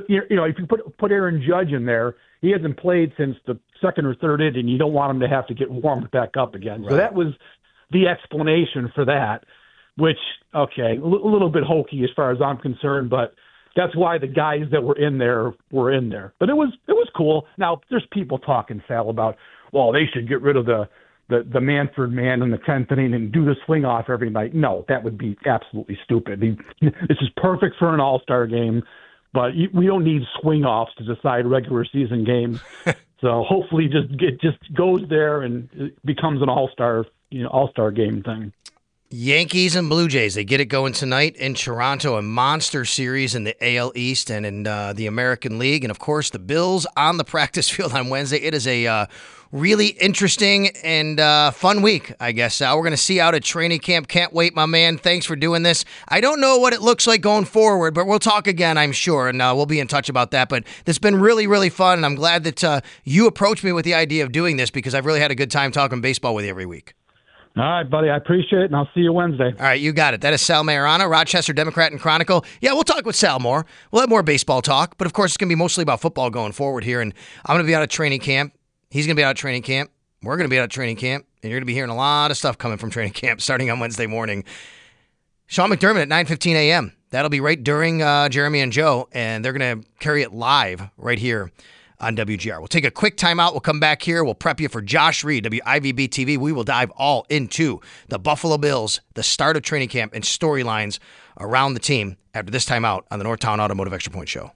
put Aaron Judge in there, he hasn't played since the second or third inning. You don't want him to have to get warmed back up again. Right. So that was the explanation for that, which, okay, a little bit hokey as far as I'm concerned, but that's why the guys that were in there were in there. But it was cool. Now, there's people talking, Sal, about, well, they should get rid of the Manfred man in the 10th inning and do the swing off every night. No, that would be absolutely stupid. This is perfect for an all-star game, but we don't need swing offs to decide regular season games. So hopefully it just goes there and it becomes an all-star game thing. Yankees and Blue Jays, they get it going tonight in Toronto, a monster series in the AL East and in the American League. And, of course, the Bills on the practice field on Wednesday. It is a really interesting and fun week, I guess. We're going to see out at training camp. Can't wait, my man. Thanks for doing this. I don't know what it looks like going forward, but we'll talk again, I'm sure, and we'll be in touch about that. But this has been really, really fun, and I'm glad that you approached me with the idea of doing this, because I've really had a good time talking baseball with you every week. All right, buddy. I appreciate it, and I'll see you Wednesday. All right, you got it. That is Sal Majorana, Rochester Democrat and Chronicle. Yeah, we'll talk with Sal more. We'll have more baseball talk, but of course it's going to be mostly about football going forward here, and I'm going to be out at training camp. He's going to be out at training camp. We're going to be out at training camp, and you're going to be hearing a lot of stuff coming from training camp starting on Wednesday morning. Sean McDermott at 9:15 a.m. That'll be right during Jeremy and Joe, and they're going to carry it live right here on WGR. We'll take a quick timeout. We'll come back here. We'll prep you for Josh Reed, WIVB TV. We will dive all into the Buffalo Bills, the start of training camp, and storylines around the team after this timeout on the Northtown Automotive Extra Point Show.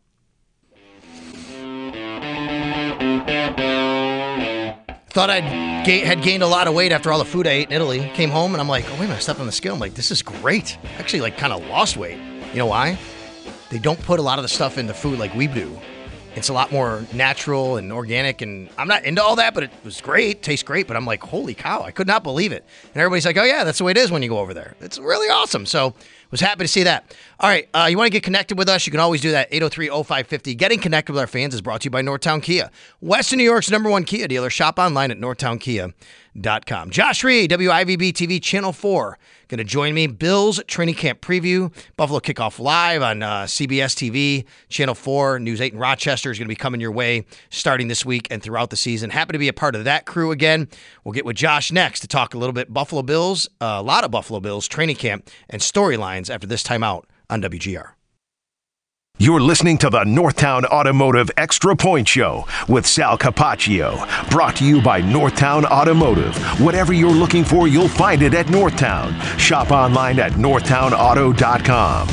Thought I had gained a lot of weight after all the food I ate in Italy. Came home and I'm like, oh, wait a minute, I stepped on the scale. I'm like, this is great. Actually, kind of lost weight. You know why? They don't put a lot of the stuff in the food like we do. It's a lot more natural and organic, and I'm not into all that, but it was great, tastes great, but I'm like, holy cow, I could not believe it. And everybody's like, oh yeah, that's the way it is when you go over there. It's really awesome. So was happy to see that. All right, you want to get connected with us, you can always do that, 803-0550. Getting connected with our fans is brought to you by Northtown Kia. Western New York's #1 Kia dealer. Shop online at northtownkia.com. Josh Reed, WIVB TV, Channel 4, going to join me. Bills training camp preview. Buffalo kickoff live on CBS TV. Channel 4, News 8 in Rochester is going to be coming your way starting this week and throughout the season. Happy to be a part of that crew again. We'll get with Josh next to talk a little bit Buffalo Bills, a lot of Buffalo Bills training camp and storylines after this time out on WGR. You're listening to the Northtown Automotive Extra Point Show with Sal Capaccio. Brought to you by Northtown Automotive. Whatever you're looking for, you'll find it at Northtown. Shop online at northtownauto.com.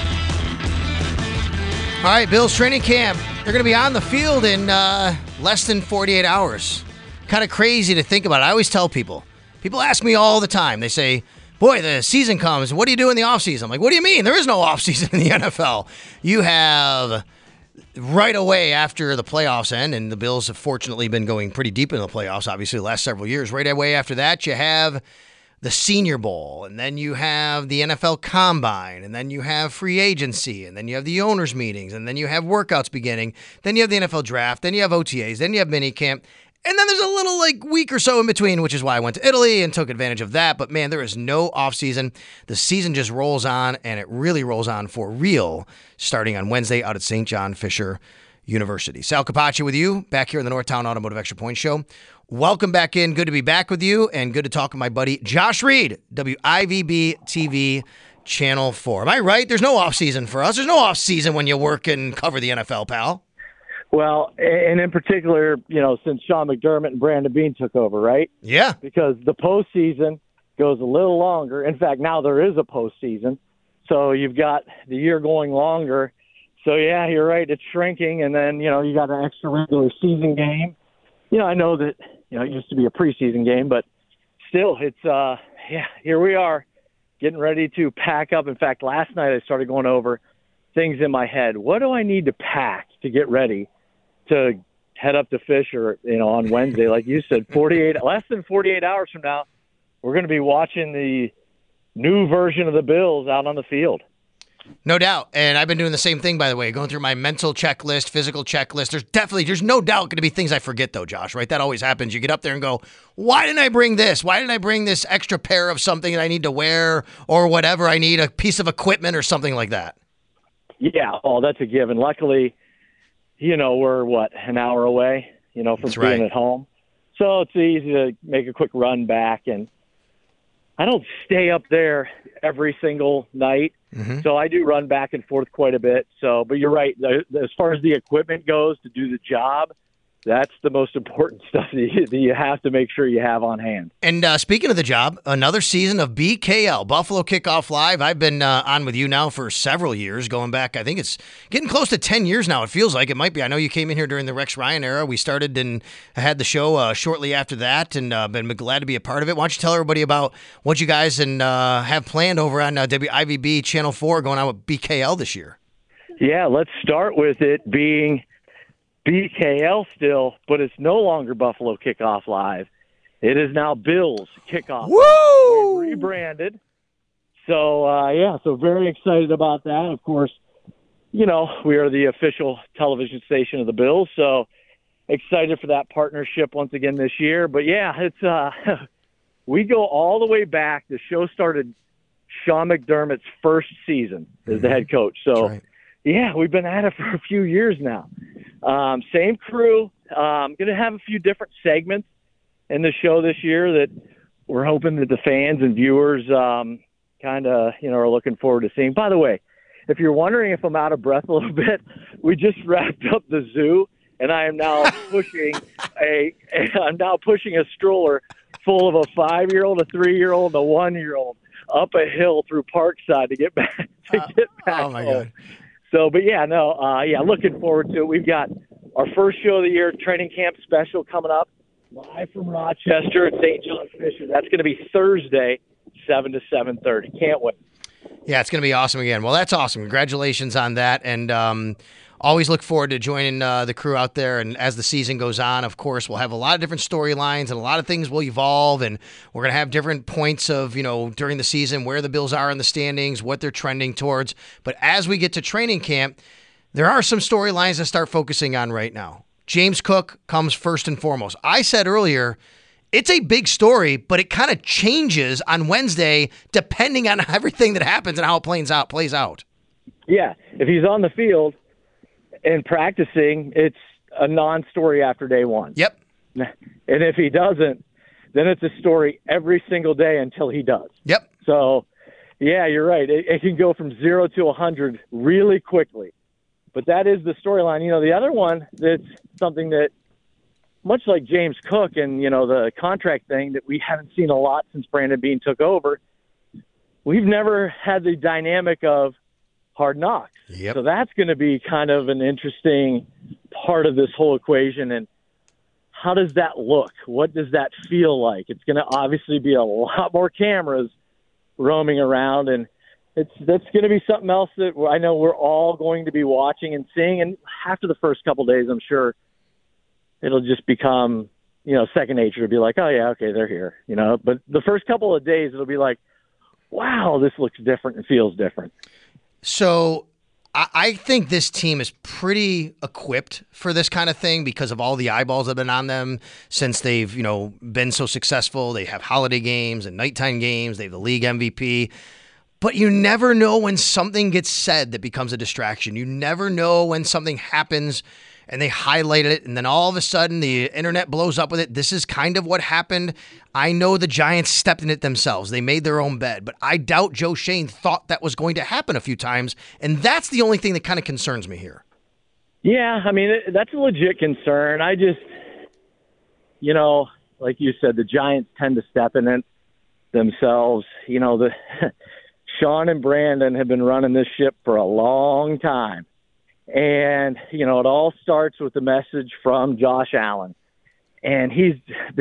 All right, Bills training camp. They're going to be on the field in less than 48 hours. Kind of crazy to think about it. I always tell people ask me all the time. They say, boy, the season comes. What do you do in the offseason? I'm like, what do you mean? There is no offseason in the NFL. You have right away after the playoffs end, and the Bills have fortunately been going pretty deep in the playoffs, obviously, the last several years. Right away after that, you have the Senior Bowl, and then you have the NFL Combine, and then you have free agency, and then you have the owners' meetings, and then you have workouts beginning, then you have the NFL Draft, then you have OTAs, then you have minicamp. And then there's a little week or so in between, which is why I went to Italy and took advantage of that. But man, there is no off season. The season just rolls on, and it really rolls on for real starting on Wednesday out at St. John Fisher University. Sal Capaccio with you back here in the Northtown Automotive Extra Point Show. Welcome back in. Good to be back with you, and good to talk with my buddy Josh Reed, WIVB TV Channel 4. Am I right? There's no off season for us. There's no off season when you work and cover the NFL, pal. Well, and in particular, since Sean McDermott and Brandon Beane took over, right? Yeah. Because the postseason goes a little longer. In fact, now there is a postseason. So you've got the year going longer. So, yeah, you're right. It's shrinking. And then, you got an extra regular season game. I know that, it used to be a preseason game, but still, it's, here we are getting ready to pack up. In fact, last night I started going over things in my head. What do I need to pack to get ready to head up to Fisher, on Wednesday? Like you said, less than 48 hours from now, we're going to be watching the new version of the Bills out on the field. No doubt. And I've been doing the same thing, by the way, going through my mental checklist, physical checklist. There's no doubt going to be things I forget, though, Josh, right? That always happens. You get up there and go, why didn't I bring this? Why didn't I bring this extra pair of something that I need to wear or whatever? I need a piece of equipment or something like that. Yeah. Oh, that's a given. Luckily, we're, an hour away, from being at home. So it's easy to make a quick run back. And I don't stay up there every single night. Mm-hmm. So I do run back and forth quite a bit. But you're right. As far as the equipment goes to do the job, that's the most important stuff that you have to make sure you have on hand. And speaking of the job, another season of BKL, Buffalo Kickoff Live. I've been on with you now for several years, going back. I think it's getting close to 10 years now. It feels like it might be. I know you came in here during the Rex Ryan era. We started and had the show shortly after that, and been glad to be a part of it. Why don't you tell everybody about what you guys have planned over on WIVB Channel 4 going on with BKL this year? Yeah, let's start with it being BKL still, but it's no longer Buffalo Kickoff Live. It is now Bills Kickoff. Woo! We've rebranded. So, so very excited about that. Of course, we are the official television station of the Bills, so excited for that partnership once again this year. But, yeah, it's we go all the way back. The show started Sean McDermott's first season as the head coach. So, right. Yeah, we've been at it for a few years now. Same crew. Going to have a few different segments in the show this year that we're hoping that the fans and viewers kind of, are looking forward to seeing. By the way, if you're wondering if I'm out of breath a little bit, we just wrapped up the zoo, and I am now pushing a stroller full of a 5-year-old, a 3-year-old, and a 1-year-old up a hill through Parkside to get back oh my home. God. So, but looking forward to it. We've got our first show of the year, training camp special, coming up live from Rochester at St. John Fisher. That's going to be Thursday, 7 to 7:30. Can't wait. Yeah, it's going to be awesome again. Well, that's awesome. Congratulations on that. And always look forward to joining the crew out there. And as the season goes on, of course, we'll have a lot of different storylines and a lot of things will evolve. And we're going to have different points of, during the season, where the Bills are in the standings, what they're trending towards. But as we get to training camp, there are some storylines to start focusing on right now. James Cook comes first and foremost. I said earlier, it's a big story, but it kind of changes on Wednesday depending on everything that happens and how it plays out. Yeah, if he's on the field and practicing, it's a non-story after day one. Yep. And if he doesn't, then it's a story every single day until he does. Yep. So, yeah, you're right. It can go from 0 to 100 really quickly. But that is the storyline. The other one that's something that, much like James Cook and, the contract thing that we haven't seen a lot since Brandon Beane took over, we've never had the dynamic of Hard Knocks. Yep. So that's going to be kind of an interesting part of this whole equation. And how does that look? What does that feel like? It's going to obviously be a lot more cameras roaming around, and that's going to be something else that I know we're all going to be watching and seeing. And after the first couple of days, I'm sure it'll just become, second nature to be like, oh, yeah, okay, they're here, But the first couple of days, it'll be like, wow, this looks different and feels different. So I think this team is pretty equipped for this kind of thing because of all the eyeballs that have been on them since they've, been so successful. They have holiday games and nighttime games. They have the league MVP. But you never know when something gets said that becomes a distraction. You never know when something happens and they highlight it, and then all of a sudden the internet blows up with it. This is kind of what happened. I know the Giants stepped in it themselves. They made their own bed, but I doubt Joe Schoen thought that was going to happen a few times, and that's the only thing that kind of concerns me here. Yeah, I mean, that's a legit concern. I just, like you said, the Giants tend to step in it themselves. Sean and Brandon have been running this ship for a long time. And, it all starts with the message from Josh Allen. And he's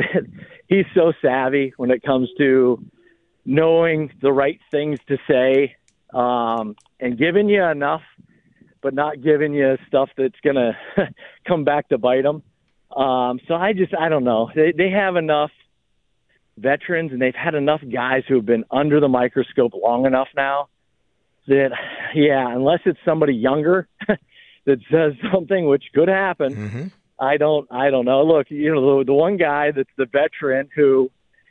so savvy when it comes to knowing the right things to say, and giving you enough, but not giving you stuff that's going to come back to bite them. So I don't know. They have enough veterans, and they've had enough guys who have been under the microscope long enough now that, unless it's somebody younger that says something, which could happen, I don't know. Look, the one guy that's the veteran who,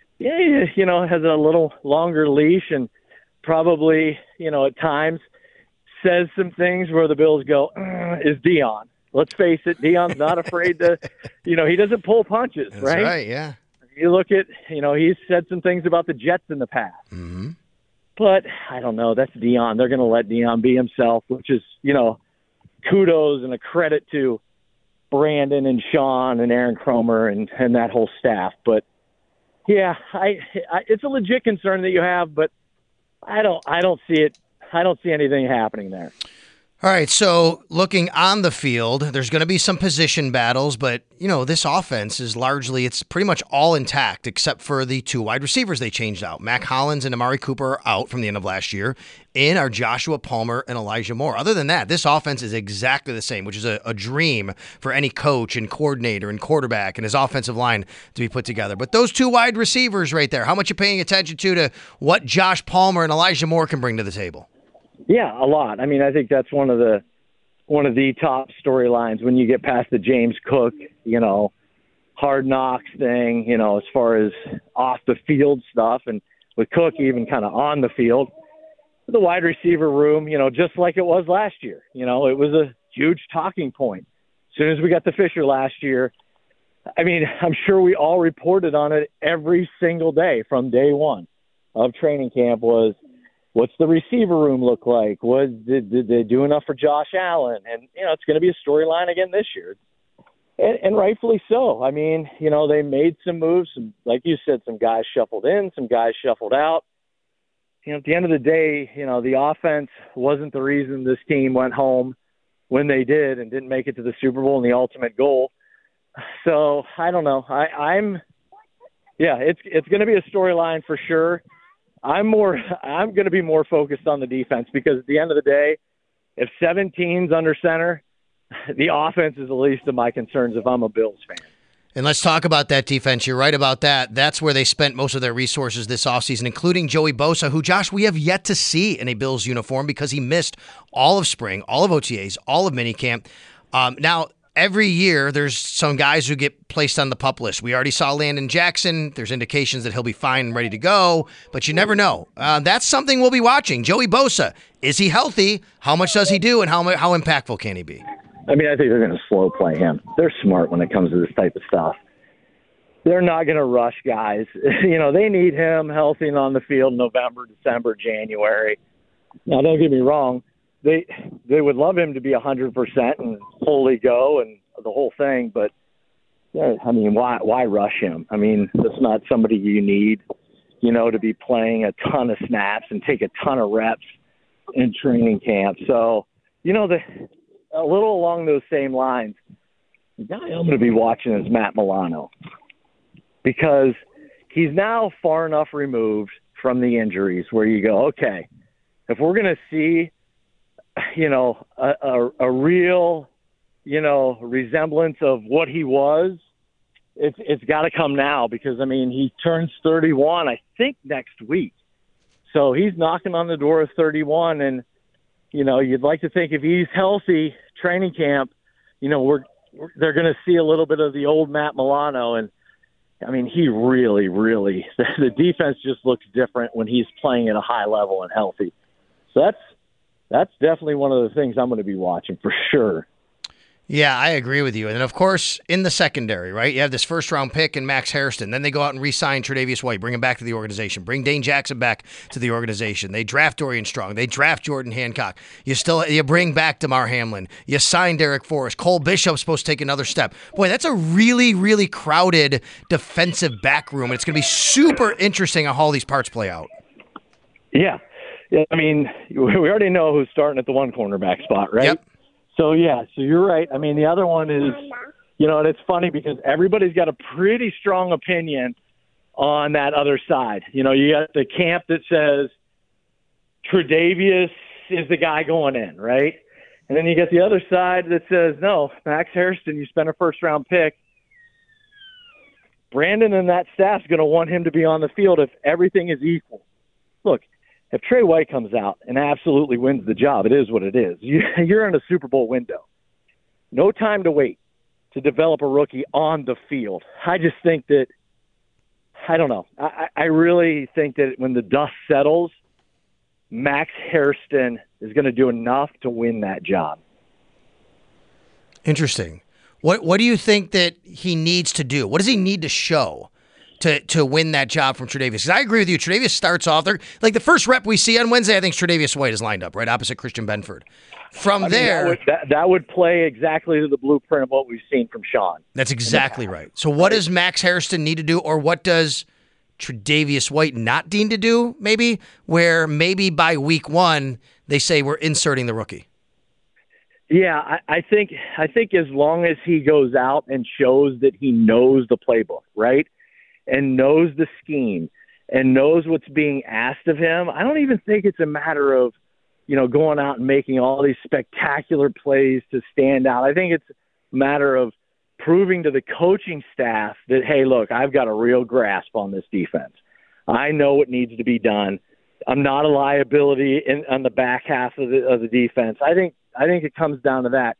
has a little longer leash and probably, at times says some things where the Bills go, is Dion. Let's face it, Dion's not afraid to, he doesn't pull punches, That's right? right, yeah. You look at, he's said some things about the Jets in the past. Mm-hmm. But I don't know. That's Dion. They're going to let Dion be himself, which is, kudos and a credit to Brandon and Sean and Aaron Cromer and that whole staff. But, yeah, it's a legit concern that you have, but I don't see it. I don't see anything happening there. All right, so looking on the field, there's going to be some position battles, but, this offense is largely, it's pretty much all intact except for the 2 wide receivers they changed out. Mac Hollins and Amari Cooper are out from the end of last year. In are Joshua Palmer and Elijah Moore. Other than that, this offense is exactly the same, which is a dream for any coach and coordinator and quarterback and his offensive line to be put together. But those 2 wide receivers right there, how much you paying attention to what Josh Palmer and Elijah Moore can bring to the table? Yeah, a lot. I mean, I think that's one of the top storylines when you get past the James Cook, hard knocks thing, as far as off the field stuff, and with Cook even kind of on the field. The wide receiver room, just like it was last year. It was a huge talking point. As soon as we got the Fisher last year, I mean, I'm sure we all reported on it every single day from day one of training camp was, what's the receiver room look like? Did they do enough for Josh Allen? And, it's going to be a storyline again this year. And rightfully so. I mean, they made some moves. Like you said, some guys shuffled in, some guys shuffled out. At the end of the day, the offense wasn't the reason this team went home when they did and didn't make it to the Super Bowl and the ultimate goal. So I don't know. It's going to be a storyline for sure. I'm going to be more focused on the defense because at the end of the day, if 17's under center, the offense is the least of my concerns if I'm a Bills fan. And let's talk about that defense. You're right about that. That's where they spent most of their resources this offseason, including Joey Bosa, who, Josh, we have yet to see in a Bills uniform because he missed all of spring, all of OTAs, all of minicamp. Now, every year, there's some guys who get placed on the PUP list. We already saw Landon Jackson. There's indications that he'll be fine and ready to go, but you never know. That's something we'll be watching. Joey Bosa, is he healthy? How much does he do, and how impactful can he be? I mean, I think they're going to slow play him. They're smart when it comes to this type of stuff. They're not going to rush guys. They need him healthy and on the field November, December, January. Now, don't get me wrong. They would love him to be 100% and fully go and the whole thing, but I mean, why rush him? I mean, that's not somebody you need, to be playing a ton of snaps and take a ton of reps in training camp. So, a little along those same lines, the guy I'm going to be watching is Matt Milano because he's now far enough removed from the injuries where you go, okay, if we're going to see a real, resemblance of what he was, it's got to come now because, I mean, he turns 31, I think, next week. So he's knocking on the door of 31, and, you'd like to think if he's healthy, training camp, they're going to see a little bit of the old Matt Milano. And, I mean, he really, really – the defense just looks different when he's playing at a high level and healthy. So that's definitely one of the things I'm going to be watching for sure. Yeah, I agree with you. And, of course, in the secondary, right, you have this first-round pick in Max Hairston. Then they go out and re-sign Tre'Davious White, bring him back to the organization, bring Dane Jackson back to the organization. They draft Dorian Strong. They draft Jordan Hancock. You bring back DeMar Hamlin. You sign Derek Forrest. Cole Bishop's supposed to take another step. Boy, that's a really, really crowded defensive back room, and it's going to be super interesting how all these parts play out. Yeah. I mean, we already know who's starting at the one cornerback spot, right? Yep. So you're right. I mean, the other one is, and it's funny because everybody's got a pretty strong opinion on that other side. You got the camp that says Tre'Davious is the guy going in, right? And then you get the other side that says, no, Max Hairston, you spent a first-round pick. Brandon and that staff's going to want him to be on the field if everything is equal. Look, if Trey White comes out and absolutely wins the job, it is what it is. You're in a Super Bowl window. No time to wait to develop a rookie on the field. I just think that, I don't know. I really think that when the dust settles, Max Hairston is going to do enough to win that job. Interesting. What do you think that he needs to do? What does he need to show to win that job from Tre'Davious? Because I agree with you. Tre'Davious starts off there. Like the first rep we see on Wednesday, I think Tre'Davious White is lined up right opposite Christian Benford. That would play exactly to the blueprint of what we've seen from Sean. That's exactly right. So what does Max Hairston need to do, or what does Tre'Davious White not need to do, maybe, where maybe by week one they say we're inserting the rookie? Yeah, I think as long as he goes out and shows that he knows the playbook, right, and knows the scheme and knows what's being asked of him, I don't even think it's a matter of, going out and making all these spectacular plays to stand out. I think it's a matter of proving to the coaching staff that, hey, look, I've got a real grasp on this defense. I know what needs to be done. I'm not a liability on the back half of the defense. I think it comes down to that.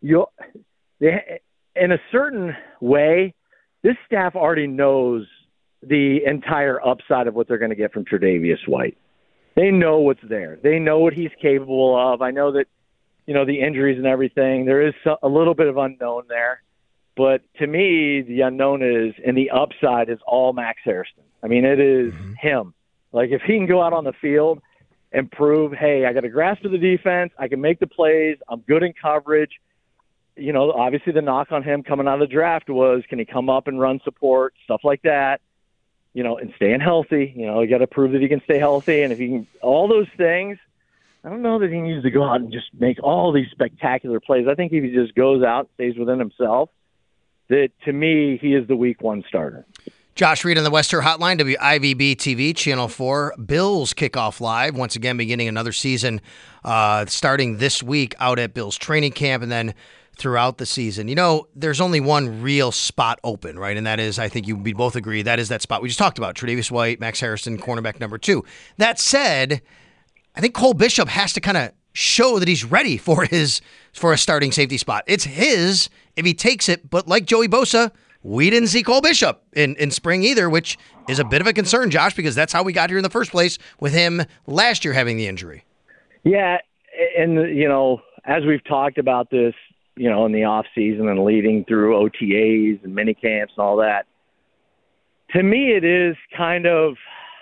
In a certain way, this staff already knows the entire upside of what they're going to get from Tre'Davious White. They know what's there. They know what he's capable of. I know that, the injuries and everything, there is a little bit of unknown there. But to me, the unknown is, and the upside is all Max Hairston. I mean, it is him. Like, if he can go out on the field and prove, hey, I got a grasp of the defense, I can make the plays, I'm good in coverage. Obviously the knock on him coming out of the draft was, can he come up and run support, stuff like that, and staying healthy. You got to prove that he can stay healthy. And if he can, all those things, I don't know that he needs to go out and just make all these spectacular plays. I think if he just goes out, stays within himself, that to me, he is the week one starter. Josh Reed on the Wester Hotline, WIVB TV, Channel 4. Bills kickoff live, once again beginning another season starting this week out at Bills training camp and then throughout the season. There's only one real spot open, right? And that is, I think we both agree, that is that spot we just talked about, Tre'Davious White, Max Hairston, cornerback number 2. That said, I think Cole Bishop has to kind of show that he's ready for a starting safety spot. It's his if he takes it, but like Joey Bosa, we didn't see Cole Bishop in spring either, which is a bit of a concern, Josh, because that's how we got here in the first place with him last year having the injury. Yeah, and, as we've talked about this, in the off season and leading through OTAs and mini camps and all that, to me it is kind of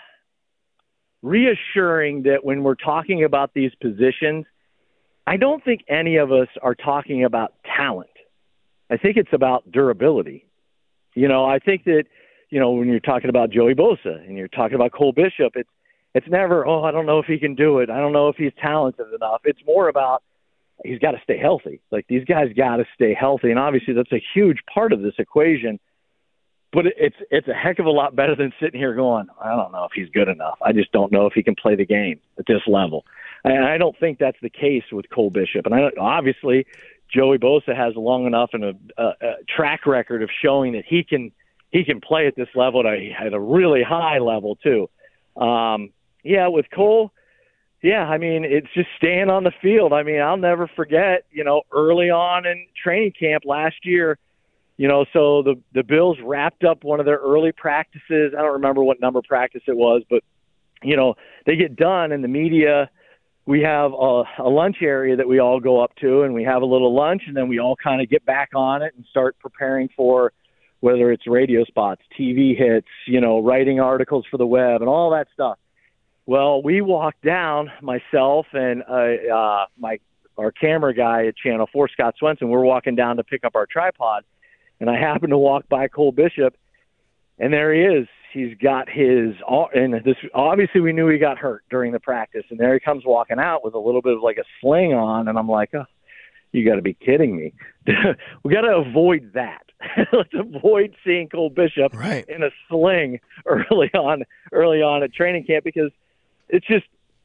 reassuring that when we're talking about these positions, I don't think any of us are talking about talent. I think it's about durability. I think that, when you're talking about Joey Bosa and you're talking about Cole Bishop, it's never, I don't know if he can do it. I don't know if he's talented enough. It's more about he's got to stay healthy. Like, these guys got to stay healthy. And obviously that's a huge part of this equation, but it's a heck of a lot better than sitting here going, I don't know if he's good enough. I just don't know if he can play the game at this level. And I don't think that's the case with Cole Bishop. And obviously Joey Bosa has long enough and a track record of showing that he can play at this level at a really high level too. With Cole, it's just staying on the field. I'll never forget, early on in training camp last year, so the Bills wrapped up one of their early practices. I don't remember what number practice it was, but, they get done and the media, we have a lunch area that we all go up to and we have a little lunch and then we all kind of get back on it and start preparing for whether it's radio spots, TV hits, writing articles for the web and all that stuff. Well, we walked down, myself and our camera guy at Channel 4, Scott Swenson, we're walking down to pick up our tripod, and I happened to walk by Cole Bishop, and there he is. He's got and this, obviously we knew he got hurt during the practice, and there he comes walking out with a little bit of like a sling on, and I'm like, You got to be kidding me. We got to avoid that. Let's avoid seeing Cole Bishop in a sling early on at training camp, because it's just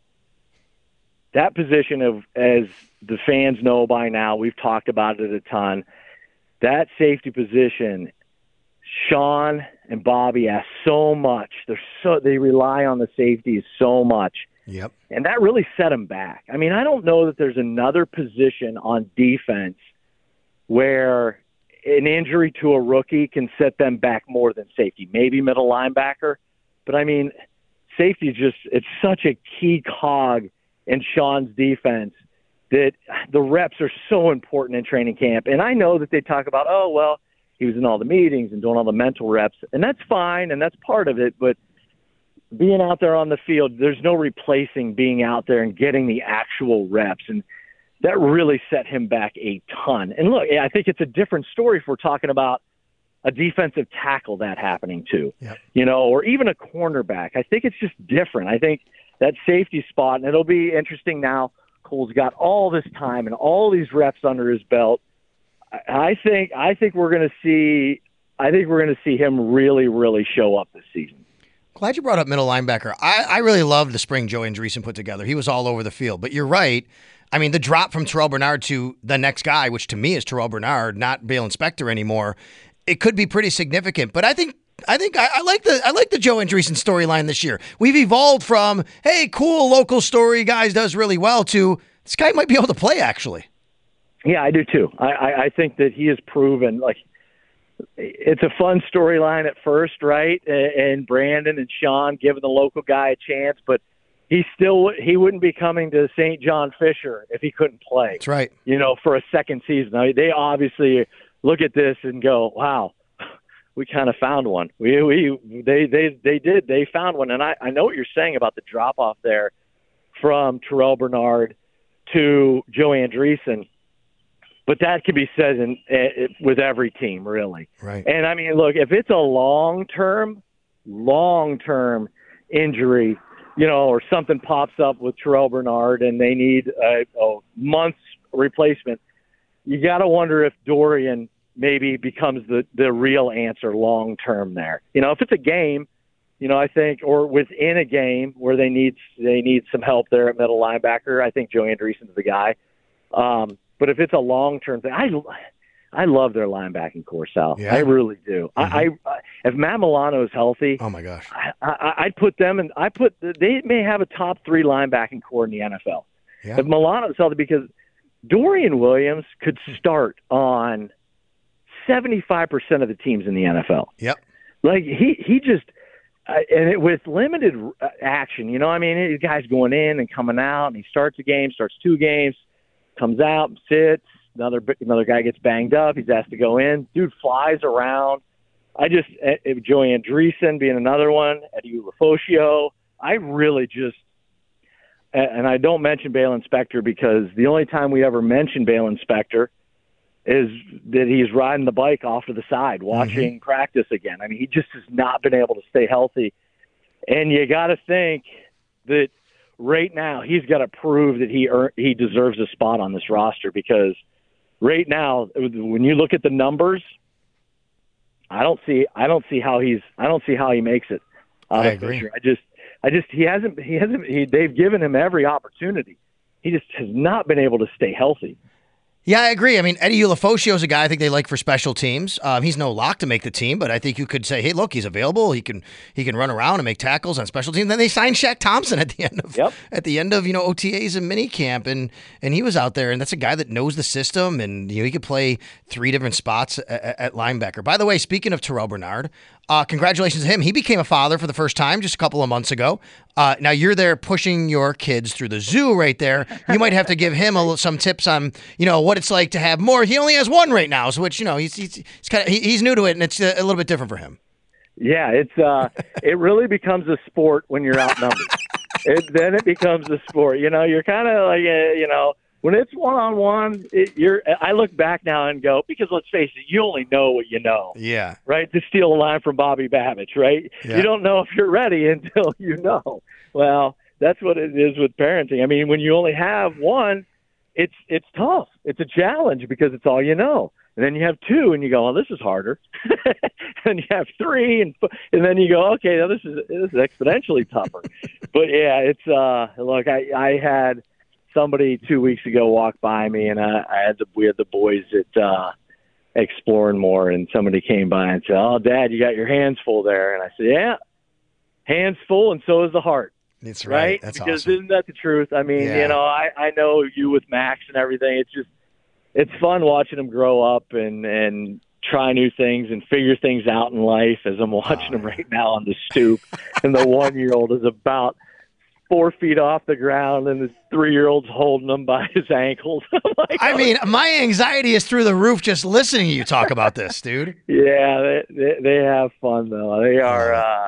that position of, as the fans know by now, we've talked about it a ton, that safety position, Sean and Bobby ask so much. They rely on the safeties so much. Yep. And that really set them back. I mean, I don't know that there's another position on defense where an injury to a rookie can set them back more than safety. Maybe middle linebacker. But, I mean, safety is just – it's such a key cog in Sean's defense that the reps are so important in training camp. And I know that they talk about, oh, well, he was in all the meetings and doing all the mental reps. And that's fine, and that's part of it. But being out there on the field, there's no replacing being out there and getting the actual reps. And that really set him back a ton. And look, I think it's a different story if we're talking about a defensive tackle that happening to, or even a cornerback. I think it's just different. I think that safety spot, and it'll be interesting now. Cole's got all this time and all these reps under his belt. I think we're going to see him really, really show up this season. Glad you brought up middle linebacker. I really loved the spring Joey Andreessen put together. He was all over the field. But you're right. I mean, the drop from Terrell Bernard to the next guy, which to me is Terrell Bernard, not Bale Inspector anymore, it could be pretty significant. But I think I like the Joe Andreessen storyline this year. We've evolved from, hey, cool local story, guys does really well, to this guy might be able to play actually. Yeah, I do too. I think that he has proven, like, it's a fun storyline at first, right? And Brandon and Sean giving the local guy a chance, but he wouldn't be coming to St. John Fisher if he couldn't play. That's right. For a second season. I mean, they obviously look at this and go, wow, we kind of found one. They found one. And I know what you're saying about the drop off there from Terrell Bernard to Joe Andreessen. But that can be said with every team, really. Right. And, I mean, look, if it's a long-term injury, or something pops up with Terrell Bernard and they need a month's replacement, you got to wonder if Dorian maybe becomes the real answer long-term there. If it's a game, I think, or within a game where they need some help there at middle linebacker, I think Joe Andreessen's the guy. But if it's a long-term thing, I love their linebacking core, Sal. Yeah. I really do. Mm-hmm. If Matt Milano is healthy, oh my gosh, I'd put them in. They may have a top 3 linebacking core in the NFL. Yeah. If Milano is healthy, because Dorian Williams could start on 75% of the teams in the NFL. Yep. Like he just with limited action, I mean, the guy's going in and coming out, and he starts a game, starts 2 games. Comes out, sits, another guy gets banged up, he's asked to go in. Dude flies around. Joey Andreessen being another one, Eddie Ulofoshio. I really just, and I don't mention Bale Inspector because the only time we ever mention Bale Inspector is that he's riding the bike off to the side, watching practice again. I mean, he just has not been able to stay healthy. And you got to think that right now he's got to prove that he deserves a spot on this roster, because right now, when you look at the numbers, I don't see how he makes it. I agree. They've given him every opportunity. He just has not been able to stay healthy. Yeah, I agree. I mean, Eddie Ulofoshio is a guy I think they like for special teams. He's no lock to make the team, but I think you could say, hey, look, he's available. He can run around and make tackles on special teams. Then they signed Shaq Thompson at the end of OTAs and minicamp, and he was out there, and that's a guy that knows the system, and he could play 3 different spots at linebacker. By the way, speaking of Terrell Bernard, congratulations to him. He became a father for the first time just a couple of months ago. Now you're there pushing your kids through the zoo right there. You might have to give him some tips on, what it's like to have more. He only has 1 right now, so which, he's new to it, and it's a little bit different for him. Yeah, it really becomes a sport when you're outnumbered. Then it becomes a sport. You're kind of like, when it's one-on-one, I look back now and go, because let's face it, you only know what you know. Yeah. Right? To steal a line from Bobby Babich, right? Yeah. You don't know if you're ready until you know. Well, that's what it is with parenting. I mean, when you only have one, it's tough. It's a challenge because it's all you know. And then you have 2, and you go, "Oh, this is harder." And you have 3, and then you go, "Okay, now this is exponentially tougher." But yeah, it's look, I had somebody 2 weeks ago walk by me, and we had the boys at Exploring More, and somebody came by and said, "Oh, Dad, you got your hands full there." And I said, "Yeah, hands full, and so is the heart." That's right. That's because awesome. Isn't that the truth? I mean, I know you with Max and everything. It's fun watching them grow up and try new things and figure things out in life, as I'm watching them right now on the stoop. And the 1-year-old is about 4 feet off the ground, and the 3-year-old's holding him by his ankles. I mean, my anxiety is through the roof just listening to you talk about this, dude. Yeah, they have fun though. They are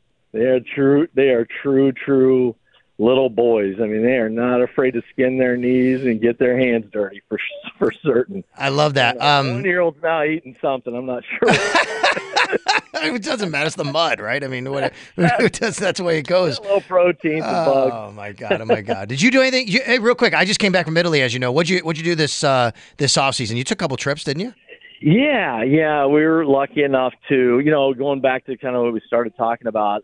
true little boys. I mean, they are not afraid to skin their knees and get their hands dirty for certain. I love that. 1-year-old's now eating something. I'm not sure. It doesn't matter. It's the mud, right? I mean, that's the way it goes. Low protein, bugs. Oh my god! Did you do anything? Hey, real quick, I just came back from Italy, as you know. What'd you do this off season? You took a couple trips, didn't you? Yeah. We were lucky enough to, going back to kind of what we started talking about,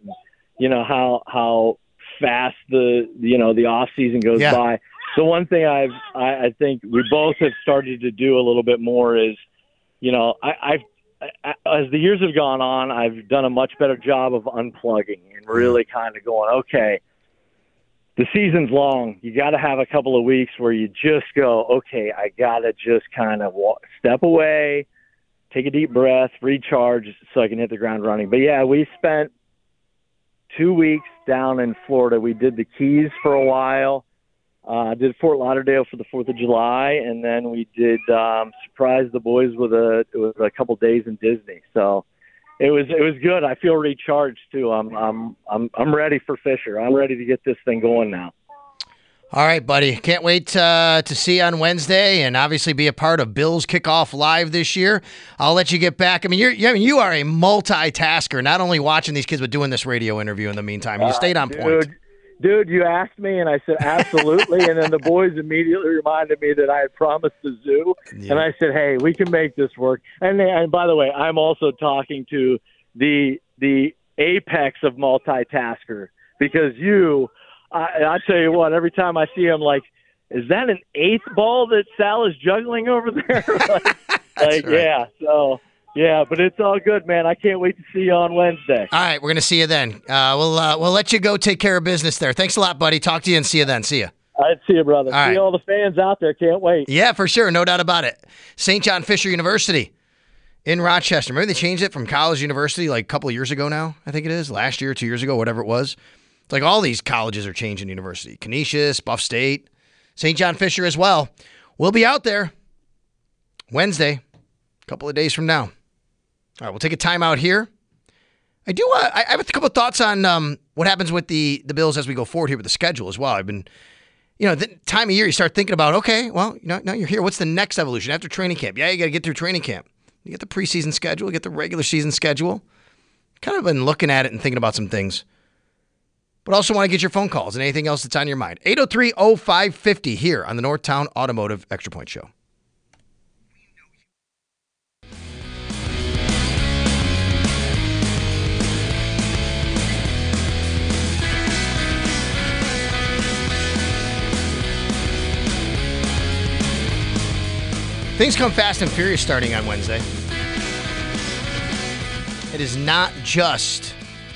how fast the off season goes by. So one thing I think we both have started to do a little bit more is, I've as the years have gone on, I've done a much better job of unplugging and really kind of going, okay, the season's long. You got to have a couple of weeks where you just go, okay, I got to just kind of step away, take a deep breath, recharge so I can hit the ground running. But yeah, we spent 2 weeks down in Florida. We did the Keys for a while. Did Fort Lauderdale for the 4th of July, and then we did surprise the boys with a couple days in Disney. So it was good. I feel recharged too. I'm ready for Fisher. I'm ready to get this thing going now. All right, buddy. Can't wait to see you on Wednesday, and obviously be a part of Bills Kickoff Live this year. I'll let you get back. I mean, you are a multitasker, not only watching these kids but doing this radio interview in the meantime. You stayed on point. Dude, you asked me, and I said, absolutely. And then the boys immediately reminded me that I had promised the zoo. Yeah. And I said, hey, we can make this work. And by the way, I'm also talking to the apex of multitasker, because I tell you what, every time I see him, like, is that an 8th ball that Sal is juggling over there? Right. Yeah. So. Yeah, but it's all good, man. I can't wait to see you on Wednesday. All right, we're going to see you then. We'll let you go take care of business there. Thanks a lot, buddy. Talk to you and see you then. See you. All right, see you, brother. All see right. all the fans out there. Can't wait. Yeah, for sure. No doubt about it. St. John Fisher University in Rochester. Remember they changed it from college to university like a couple of years ago now? I think it is. Last year, 2 years ago, whatever it was. It's like all these colleges are changing university. Canisius, Buff State, St. John Fisher as well. We'll be out there Wednesday, a couple of days from now. All right, we'll take a time out here. I have a couple of thoughts on what happens with the Bills as we go forward here with the schedule as well. I've been, the time of year you start thinking about, okay, well, now you're here. What's the next evolution after training camp? Yeah, you got to get through training camp. You get the preseason schedule, you get the regular season schedule. Kind of been looking at it and thinking about some things. But also want to get your phone calls and anything else that's on your mind. 803-0550 here on the Northtown Automotive Extra Point Show. Things come fast and furious starting on Wednesday. It is not just,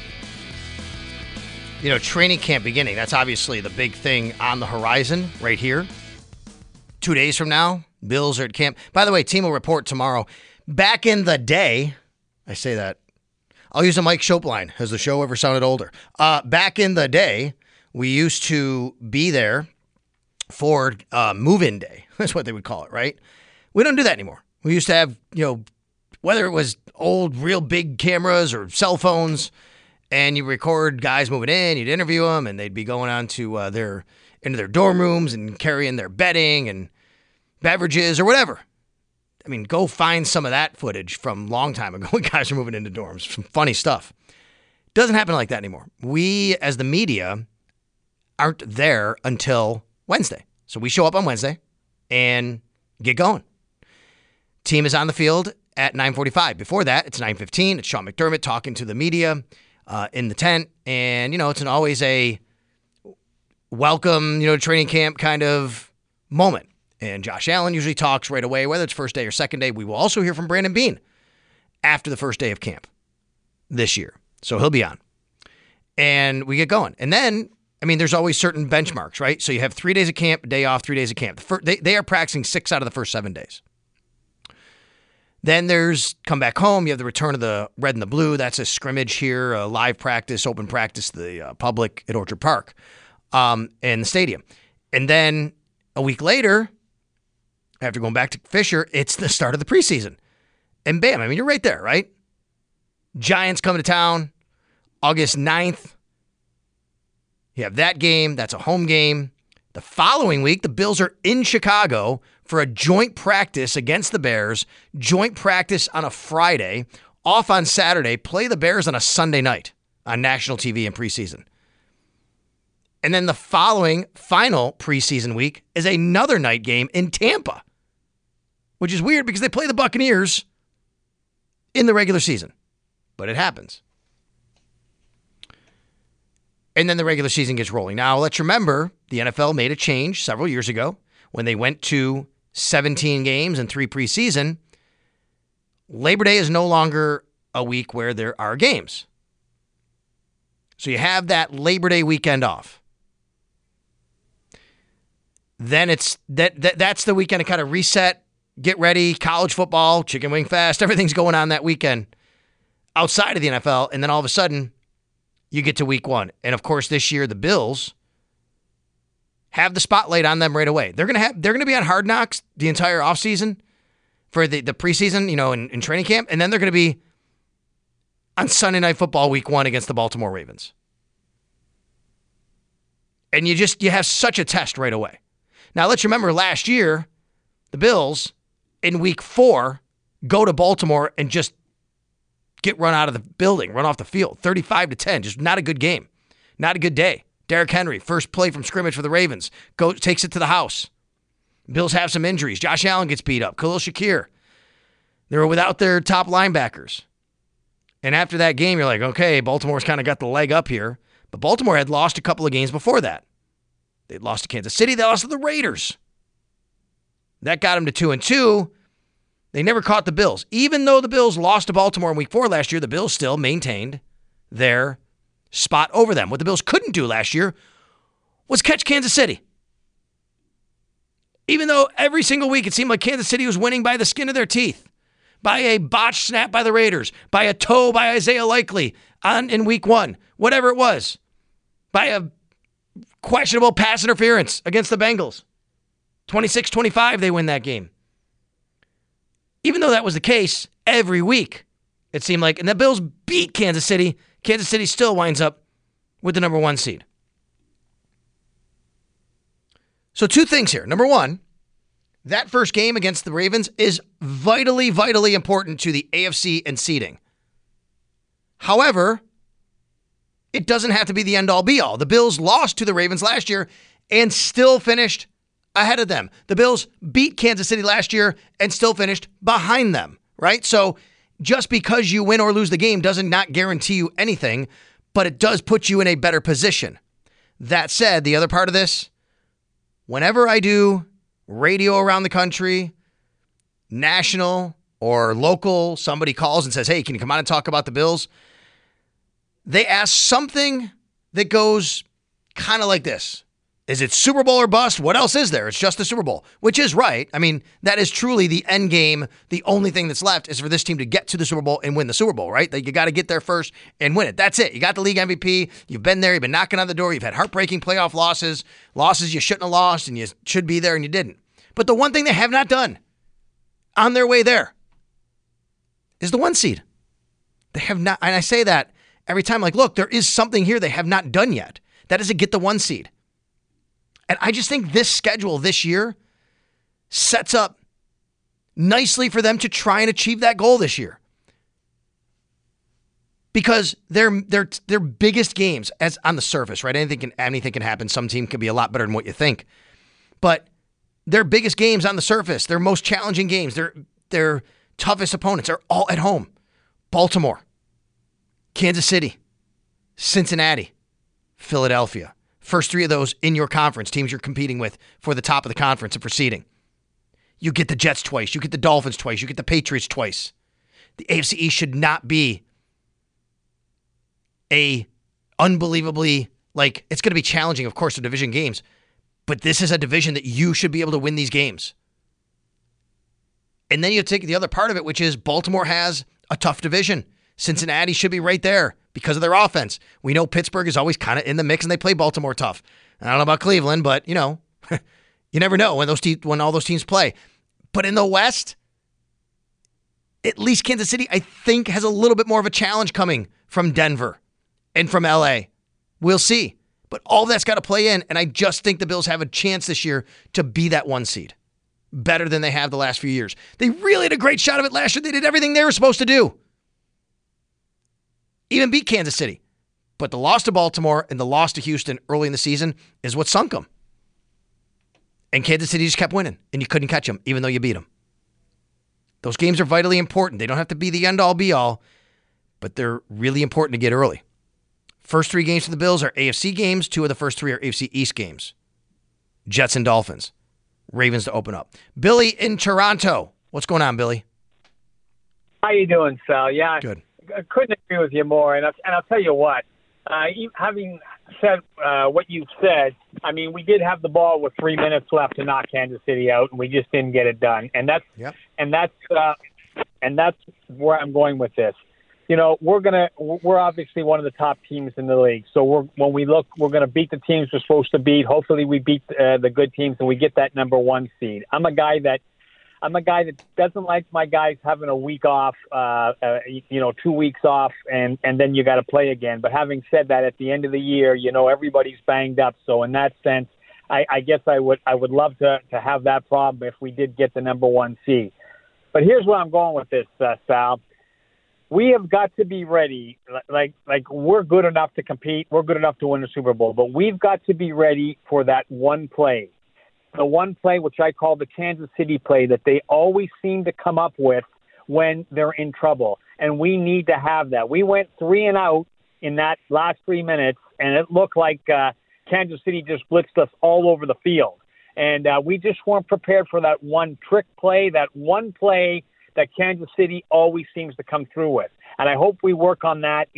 training camp beginning. That's obviously the big thing on the horizon right here. 2 days from now, Bills are at camp. By the way, team will report tomorrow. Back in the day, I say that, I'll use a Mike Shope line. Has the show ever sounded older? Back in the day, we used to be there for move-in day. That's what they would call it, right? We don't do that anymore. We used to have, whether it was old, real big cameras or cell phones, and you record guys moving in, you'd interview them, and they'd be going on to into their dorm rooms and carrying their bedding and beverages or whatever. I mean, go find some of that footage from a long time ago when guys are moving into dorms. Some funny stuff. Doesn't happen like that anymore. We, as the media, aren't there until Wednesday. So we show up on Wednesday. and get going. Team is on the field at 9:45. Before that, it's 9:15. It's Sean McDermott talking to the media in the tent. And, it's always a welcome, training camp kind of moment. And Josh Allen usually talks right away, whether it's first day or second day. We will also hear from Brandon Beane after the first day of camp this year. So he'll be on. And we get going. And then, there's always certain benchmarks, right? So you have 3 days of camp, a day off, 3 days of camp. They are practicing 6 out of the first 7 days. Then there's come back home. You have the return of the red and the blue. That's a scrimmage here, a live practice, open practice to the public at Orchard Park and the stadium. And then a week later, after going back to Fisher, it's the start of the preseason. And bam, you're right there, right? Giants coming to town August 9th. You have that game. That's a home game. The following week, the Bills are in Chicago for a joint practice against the Bears, joint practice on a Friday, off on Saturday, play the Bears on a Sunday night on national TV in preseason. And then the following final preseason week is another night game in Tampa, which is weird because they play the Buccaneers in the regular season, but it happens. And then the regular season gets rolling. Now, let's remember, the NFL made a change several years ago when they went to 17 games and 3 preseason. Labor Day is no longer a week where there are games. So you have that Labor Day weekend off. Then it's that's the weekend to kind of reset, get ready, college football, chicken wing fest, everything's going on that weekend outside of the NFL. And then all of a sudden, you get to week 1. And of course, this year, the Bills have the spotlight on them right away. They're going to be on Hard Knocks the entire offseason for the preseason, in training camp. And then they're going to be on Sunday Night Football week 1 against the Baltimore Ravens. And you have such a test right away. Now, let's remember last year, the Bills in week 4 go to Baltimore and just get run out of the building, run off the field, 35-10. Just not a good game. Not a good day. Derrick Henry, first play from scrimmage for the Ravens, takes it to the house. Bills have some injuries. Josh Allen gets beat up. Khalil Shakir. They were without their top linebackers. And after that game, you're like, okay, Baltimore's kind of got the leg up here. But Baltimore had lost a couple of games before that. They'd lost to Kansas City. They lost to the Raiders. That got them to 2-2. They never caught the Bills. Even though the Bills lost to Baltimore in week 4 last year, the Bills still maintained their spot over them. What the Bills couldn't do last year was catch Kansas City. Even though every single week it seemed like Kansas City was winning by the skin of their teeth, by a botched snap by the Raiders, by a toe by Isaiah Likely in week 1, whatever it was, by a questionable pass interference against the Bengals. 26-25, they win that game. Even though that was the case every week, it seemed like, and the Bills beat Kansas City, Kansas City still winds up with the number 1 seed. So 2 things here. Number 1, that first game against the Ravens is vitally, vitally important to the AFC and seeding. However, it doesn't have to be the end-all, be-all. The Bills lost to the Ravens last year and still finished ahead of them. The Bills beat Kansas City last year and still finished behind them, right? So just because you win or lose the game doesn't not guarantee you anything, but it does put you in a better position. That said, the other part of this, whenever I do radio around the country, national or local, somebody calls and says, hey, can you come on and talk about the Bills? They ask something that goes kind of like this. Is it Super Bowl or bust? What else is there? It's just the Super Bowl, which is right. I mean, that is truly the end game. The only thing that's left is for this team to get to the Super Bowl and win the Super Bowl, right? You got to get there first and win it. That's it. You got the league MVP. You've been there. You've been knocking on the door. You've had heartbreaking playoff losses you shouldn't have lost, and you should be there and you didn't. But the one thing they have not done on their way there is the 1 seed. They have not, and I say that every time, like, look, there is something here they have not done yet. That is to get the 1 seed. And I just think this schedule this year sets up nicely for them to try and achieve that goal this year. Because their biggest games, as on the surface, right? Anything can happen. Some team can be a lot better than what you think. But Their biggest games on the surface, their most challenging games, their toughest opponents are all at home. Baltimore, Kansas City, Cincinnati, Philadelphia. First 3 of those in your conference, teams you're competing with for the top of the conference and for seeding. You get the Jets twice. You get the Dolphins twice. You get the Patriots twice. The AFC East should not be a unbelievably, it's going to be challenging, of course, the division games, but this is a division that you should be able to win these games. And then you take the other part of it, which is Baltimore has a tough division. Cincinnati should be right there because of their offense. We know Pittsburgh is always kind of in the mix, and they play Baltimore tough. I don't know about Cleveland, but, you never know when all those teams play. But in the West, at least Kansas City, I think, has a little bit more of a challenge coming from Denver and from LA. We'll see. But all that's got to play in, and I just think the Bills have a chance this year to be that 1 seed. Better than they have the last few years. They really had a great shot of it last year. They did everything they were supposed to do. Even beat Kansas City. But the loss to Baltimore and the loss to Houston early in the season is what sunk them. And Kansas City just kept winning, and you couldn't catch them, even though you beat them. Those games are vitally important. They don't have to be the end-all, be-all, but they're really important to get early. First 3 games for the Bills are AFC games. 2 of the first 3 are AFC East games. Jets and Dolphins. Ravens to open up. Billy in Toronto. What's going on, Billy? How you doing, Sal? Yeah, good. I couldn't agree with you more. And I'll tell you what, having said what you've said, I mean, we did have the ball with 3 minutes left to knock Kansas City out, and we just didn't get it done. And that's where I'm going with this. We're obviously one of the top teams in the league. So when we look, we're going to beat the teams we're supposed to beat. Hopefully we beat the good teams and we get that number 1 seed. I'm a guy that doesn't like my guys having a week off, 2 weeks off, and then you got to play again. But having said that, at the end of the year, everybody's banged up. So in that sense, I guess I would love to have that problem if we did get the number 1 seed. But here's where I'm going with this, Sal. We have got to be ready. Like we're good enough to compete. We're good enough to win the Super Bowl. But we've got to be ready for that one play. The one play, which I call the Kansas City play, that they always seem to come up with when they're in trouble. And we need to have that. We went 3 and out in that last 3 minutes, and it looked like Kansas City just blitzed us all over the field. And we just weren't prepared for that one trick play, that one play that Kansas City always seems to come through with. And I hope we work on that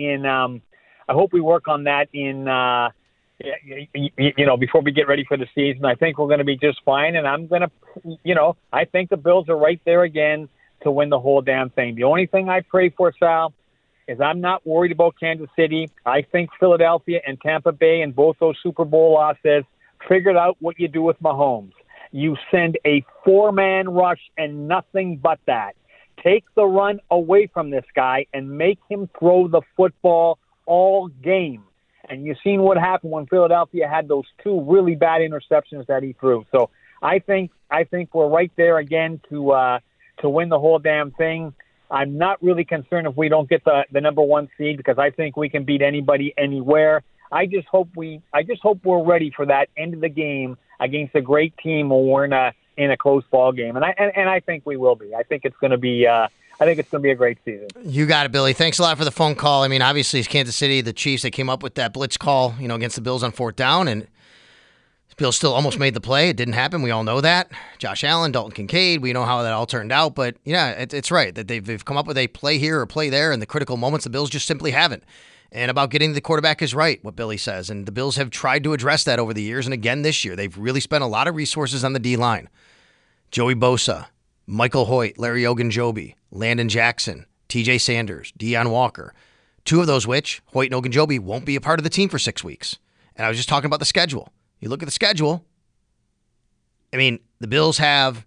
before we get ready for the season. I think we're going to be just fine. And I think the Bills are right there again to win the whole damn thing. The only thing I pray for, Sal, is I'm not worried about Kansas City. I think Philadelphia and Tampa Bay and both those Super Bowl losses figured out what you do with Mahomes. You send a 4-man rush and nothing but that. Take the run away from this guy and make him throw the football all game. And you've seen what happened when Philadelphia had those 2 really bad interceptions that he threw. So I think we're right there again to win the whole damn thing. I'm not really concerned if we don't get the number 1 seed because I think we can beat anybody anywhere. I just hope we're ready for that end of the game against a great team when we're in a close ball game, and I think we will be. I think it's going to be a great season. You got it, Billy. Thanks a lot for the phone call. I mean, obviously, it's Kansas City, the Chiefs, they came up with that blitz call, against the Bills on 4th down, and the Bills still almost made the play. It didn't happen. We all know that. Josh Allen, Dalton Kincaid, we know how that all turned out, but yeah, it's right that they've come up with a play here or play there, and the critical moments the Bills just simply haven't. And about getting the quarterback is right, what Billy says. And the Bills have tried to address that over the years. And again, this year, they've really spent a lot of resources on the D-line. Joey Bosa, Michael Hoyt, Larry Ogunjobi, Landon Jackson, TJ Sanders, Deion Walker. 2 of those which, Hoyt and Ogunjobi, won't be a part of the team for 6 weeks. And I was just talking about the schedule. You look at the schedule. I mean, the Bills have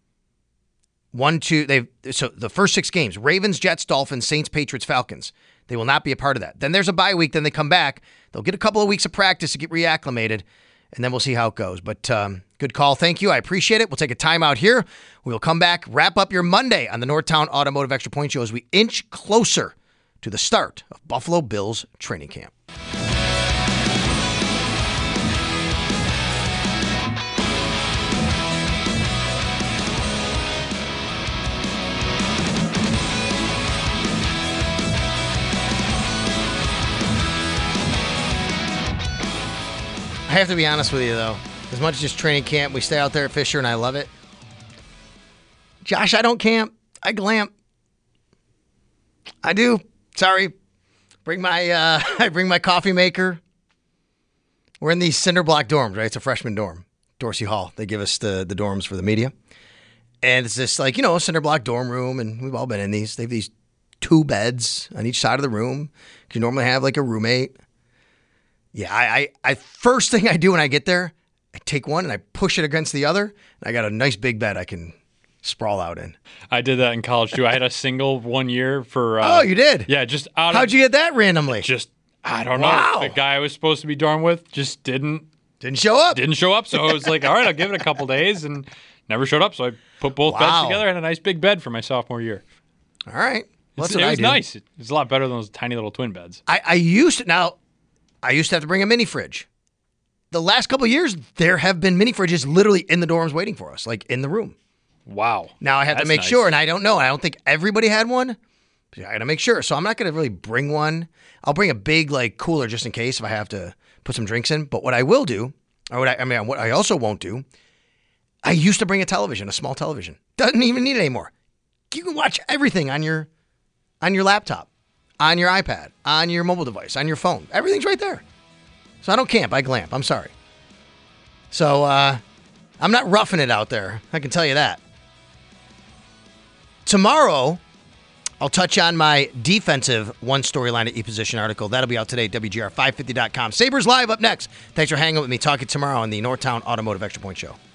so the first 6 games, Ravens, Jets, Dolphins, Saints, Patriots, Falcons. They will not be a part of that. Then there's a bye week. Then they come back. They'll get a couple of weeks of practice to get reacclimated, and then we'll see how it goes. But good call. Thank you. I appreciate it. We'll take a timeout here. We'll come back, wrap up your Monday on the Northtown Automotive Extra Point Show as we inch closer to the start of Buffalo Bills training camp. I have to be honest with you, though. As much as just training camp, we stay out there at Fisher, and I love it. Josh, I don't camp. I glamp. I do. Sorry. Bring my I bring my coffee maker. We're in these cinder block dorms, right? It's a freshman dorm. Dorsey Hall. They give us the dorms for the media. And it's just like, cinder block dorm room, and we've all been in these. They have these 2 beds on each side of the room. You normally have like a roommate. Yeah, I first thing I do when I get there, I take one and I push it against the other, and I got a nice big bed I can sprawl out in. I did that in college too. I had a single 1 year for. Oh, you did? Yeah, just How'd you get that randomly? I don't know. Wow. The guy I was supposed to be dorm with just didn't show up. Didn't show up. So I was like, all right, I'll give it a couple days, and never showed up. So I put both beds together and had a nice big bed for my sophomore year. All right. Well, it was nice. It's a lot better than those tiny little twin beds. I used to have to bring a mini fridge. The last couple of years, there have been mini fridges literally in the dorms waiting for us, like in the room. Wow. Now I have to make sure, and I don't know. I don't think everybody had one. But I got to make sure. So I'm not going to really bring one. I'll bring a big cooler just in case if I have to put some drinks in. But what I will do, or what I also won't do, I used to bring a television, a small television. Doesn't even need it anymore. You can watch everything on your laptop, on your iPad, on your mobile device, on your phone. Everything's right there. So I don't camp. I glamp. I'm sorry. So I'm not roughing it out there. I can tell you that. Tomorrow, I'll touch on my defensive one storyline at E-Position article. That'll be out today at WGR550.com. Sabres Live up next. Thanks for hanging with me. Talk to you tomorrow on the Northtown Automotive Extra Point Show.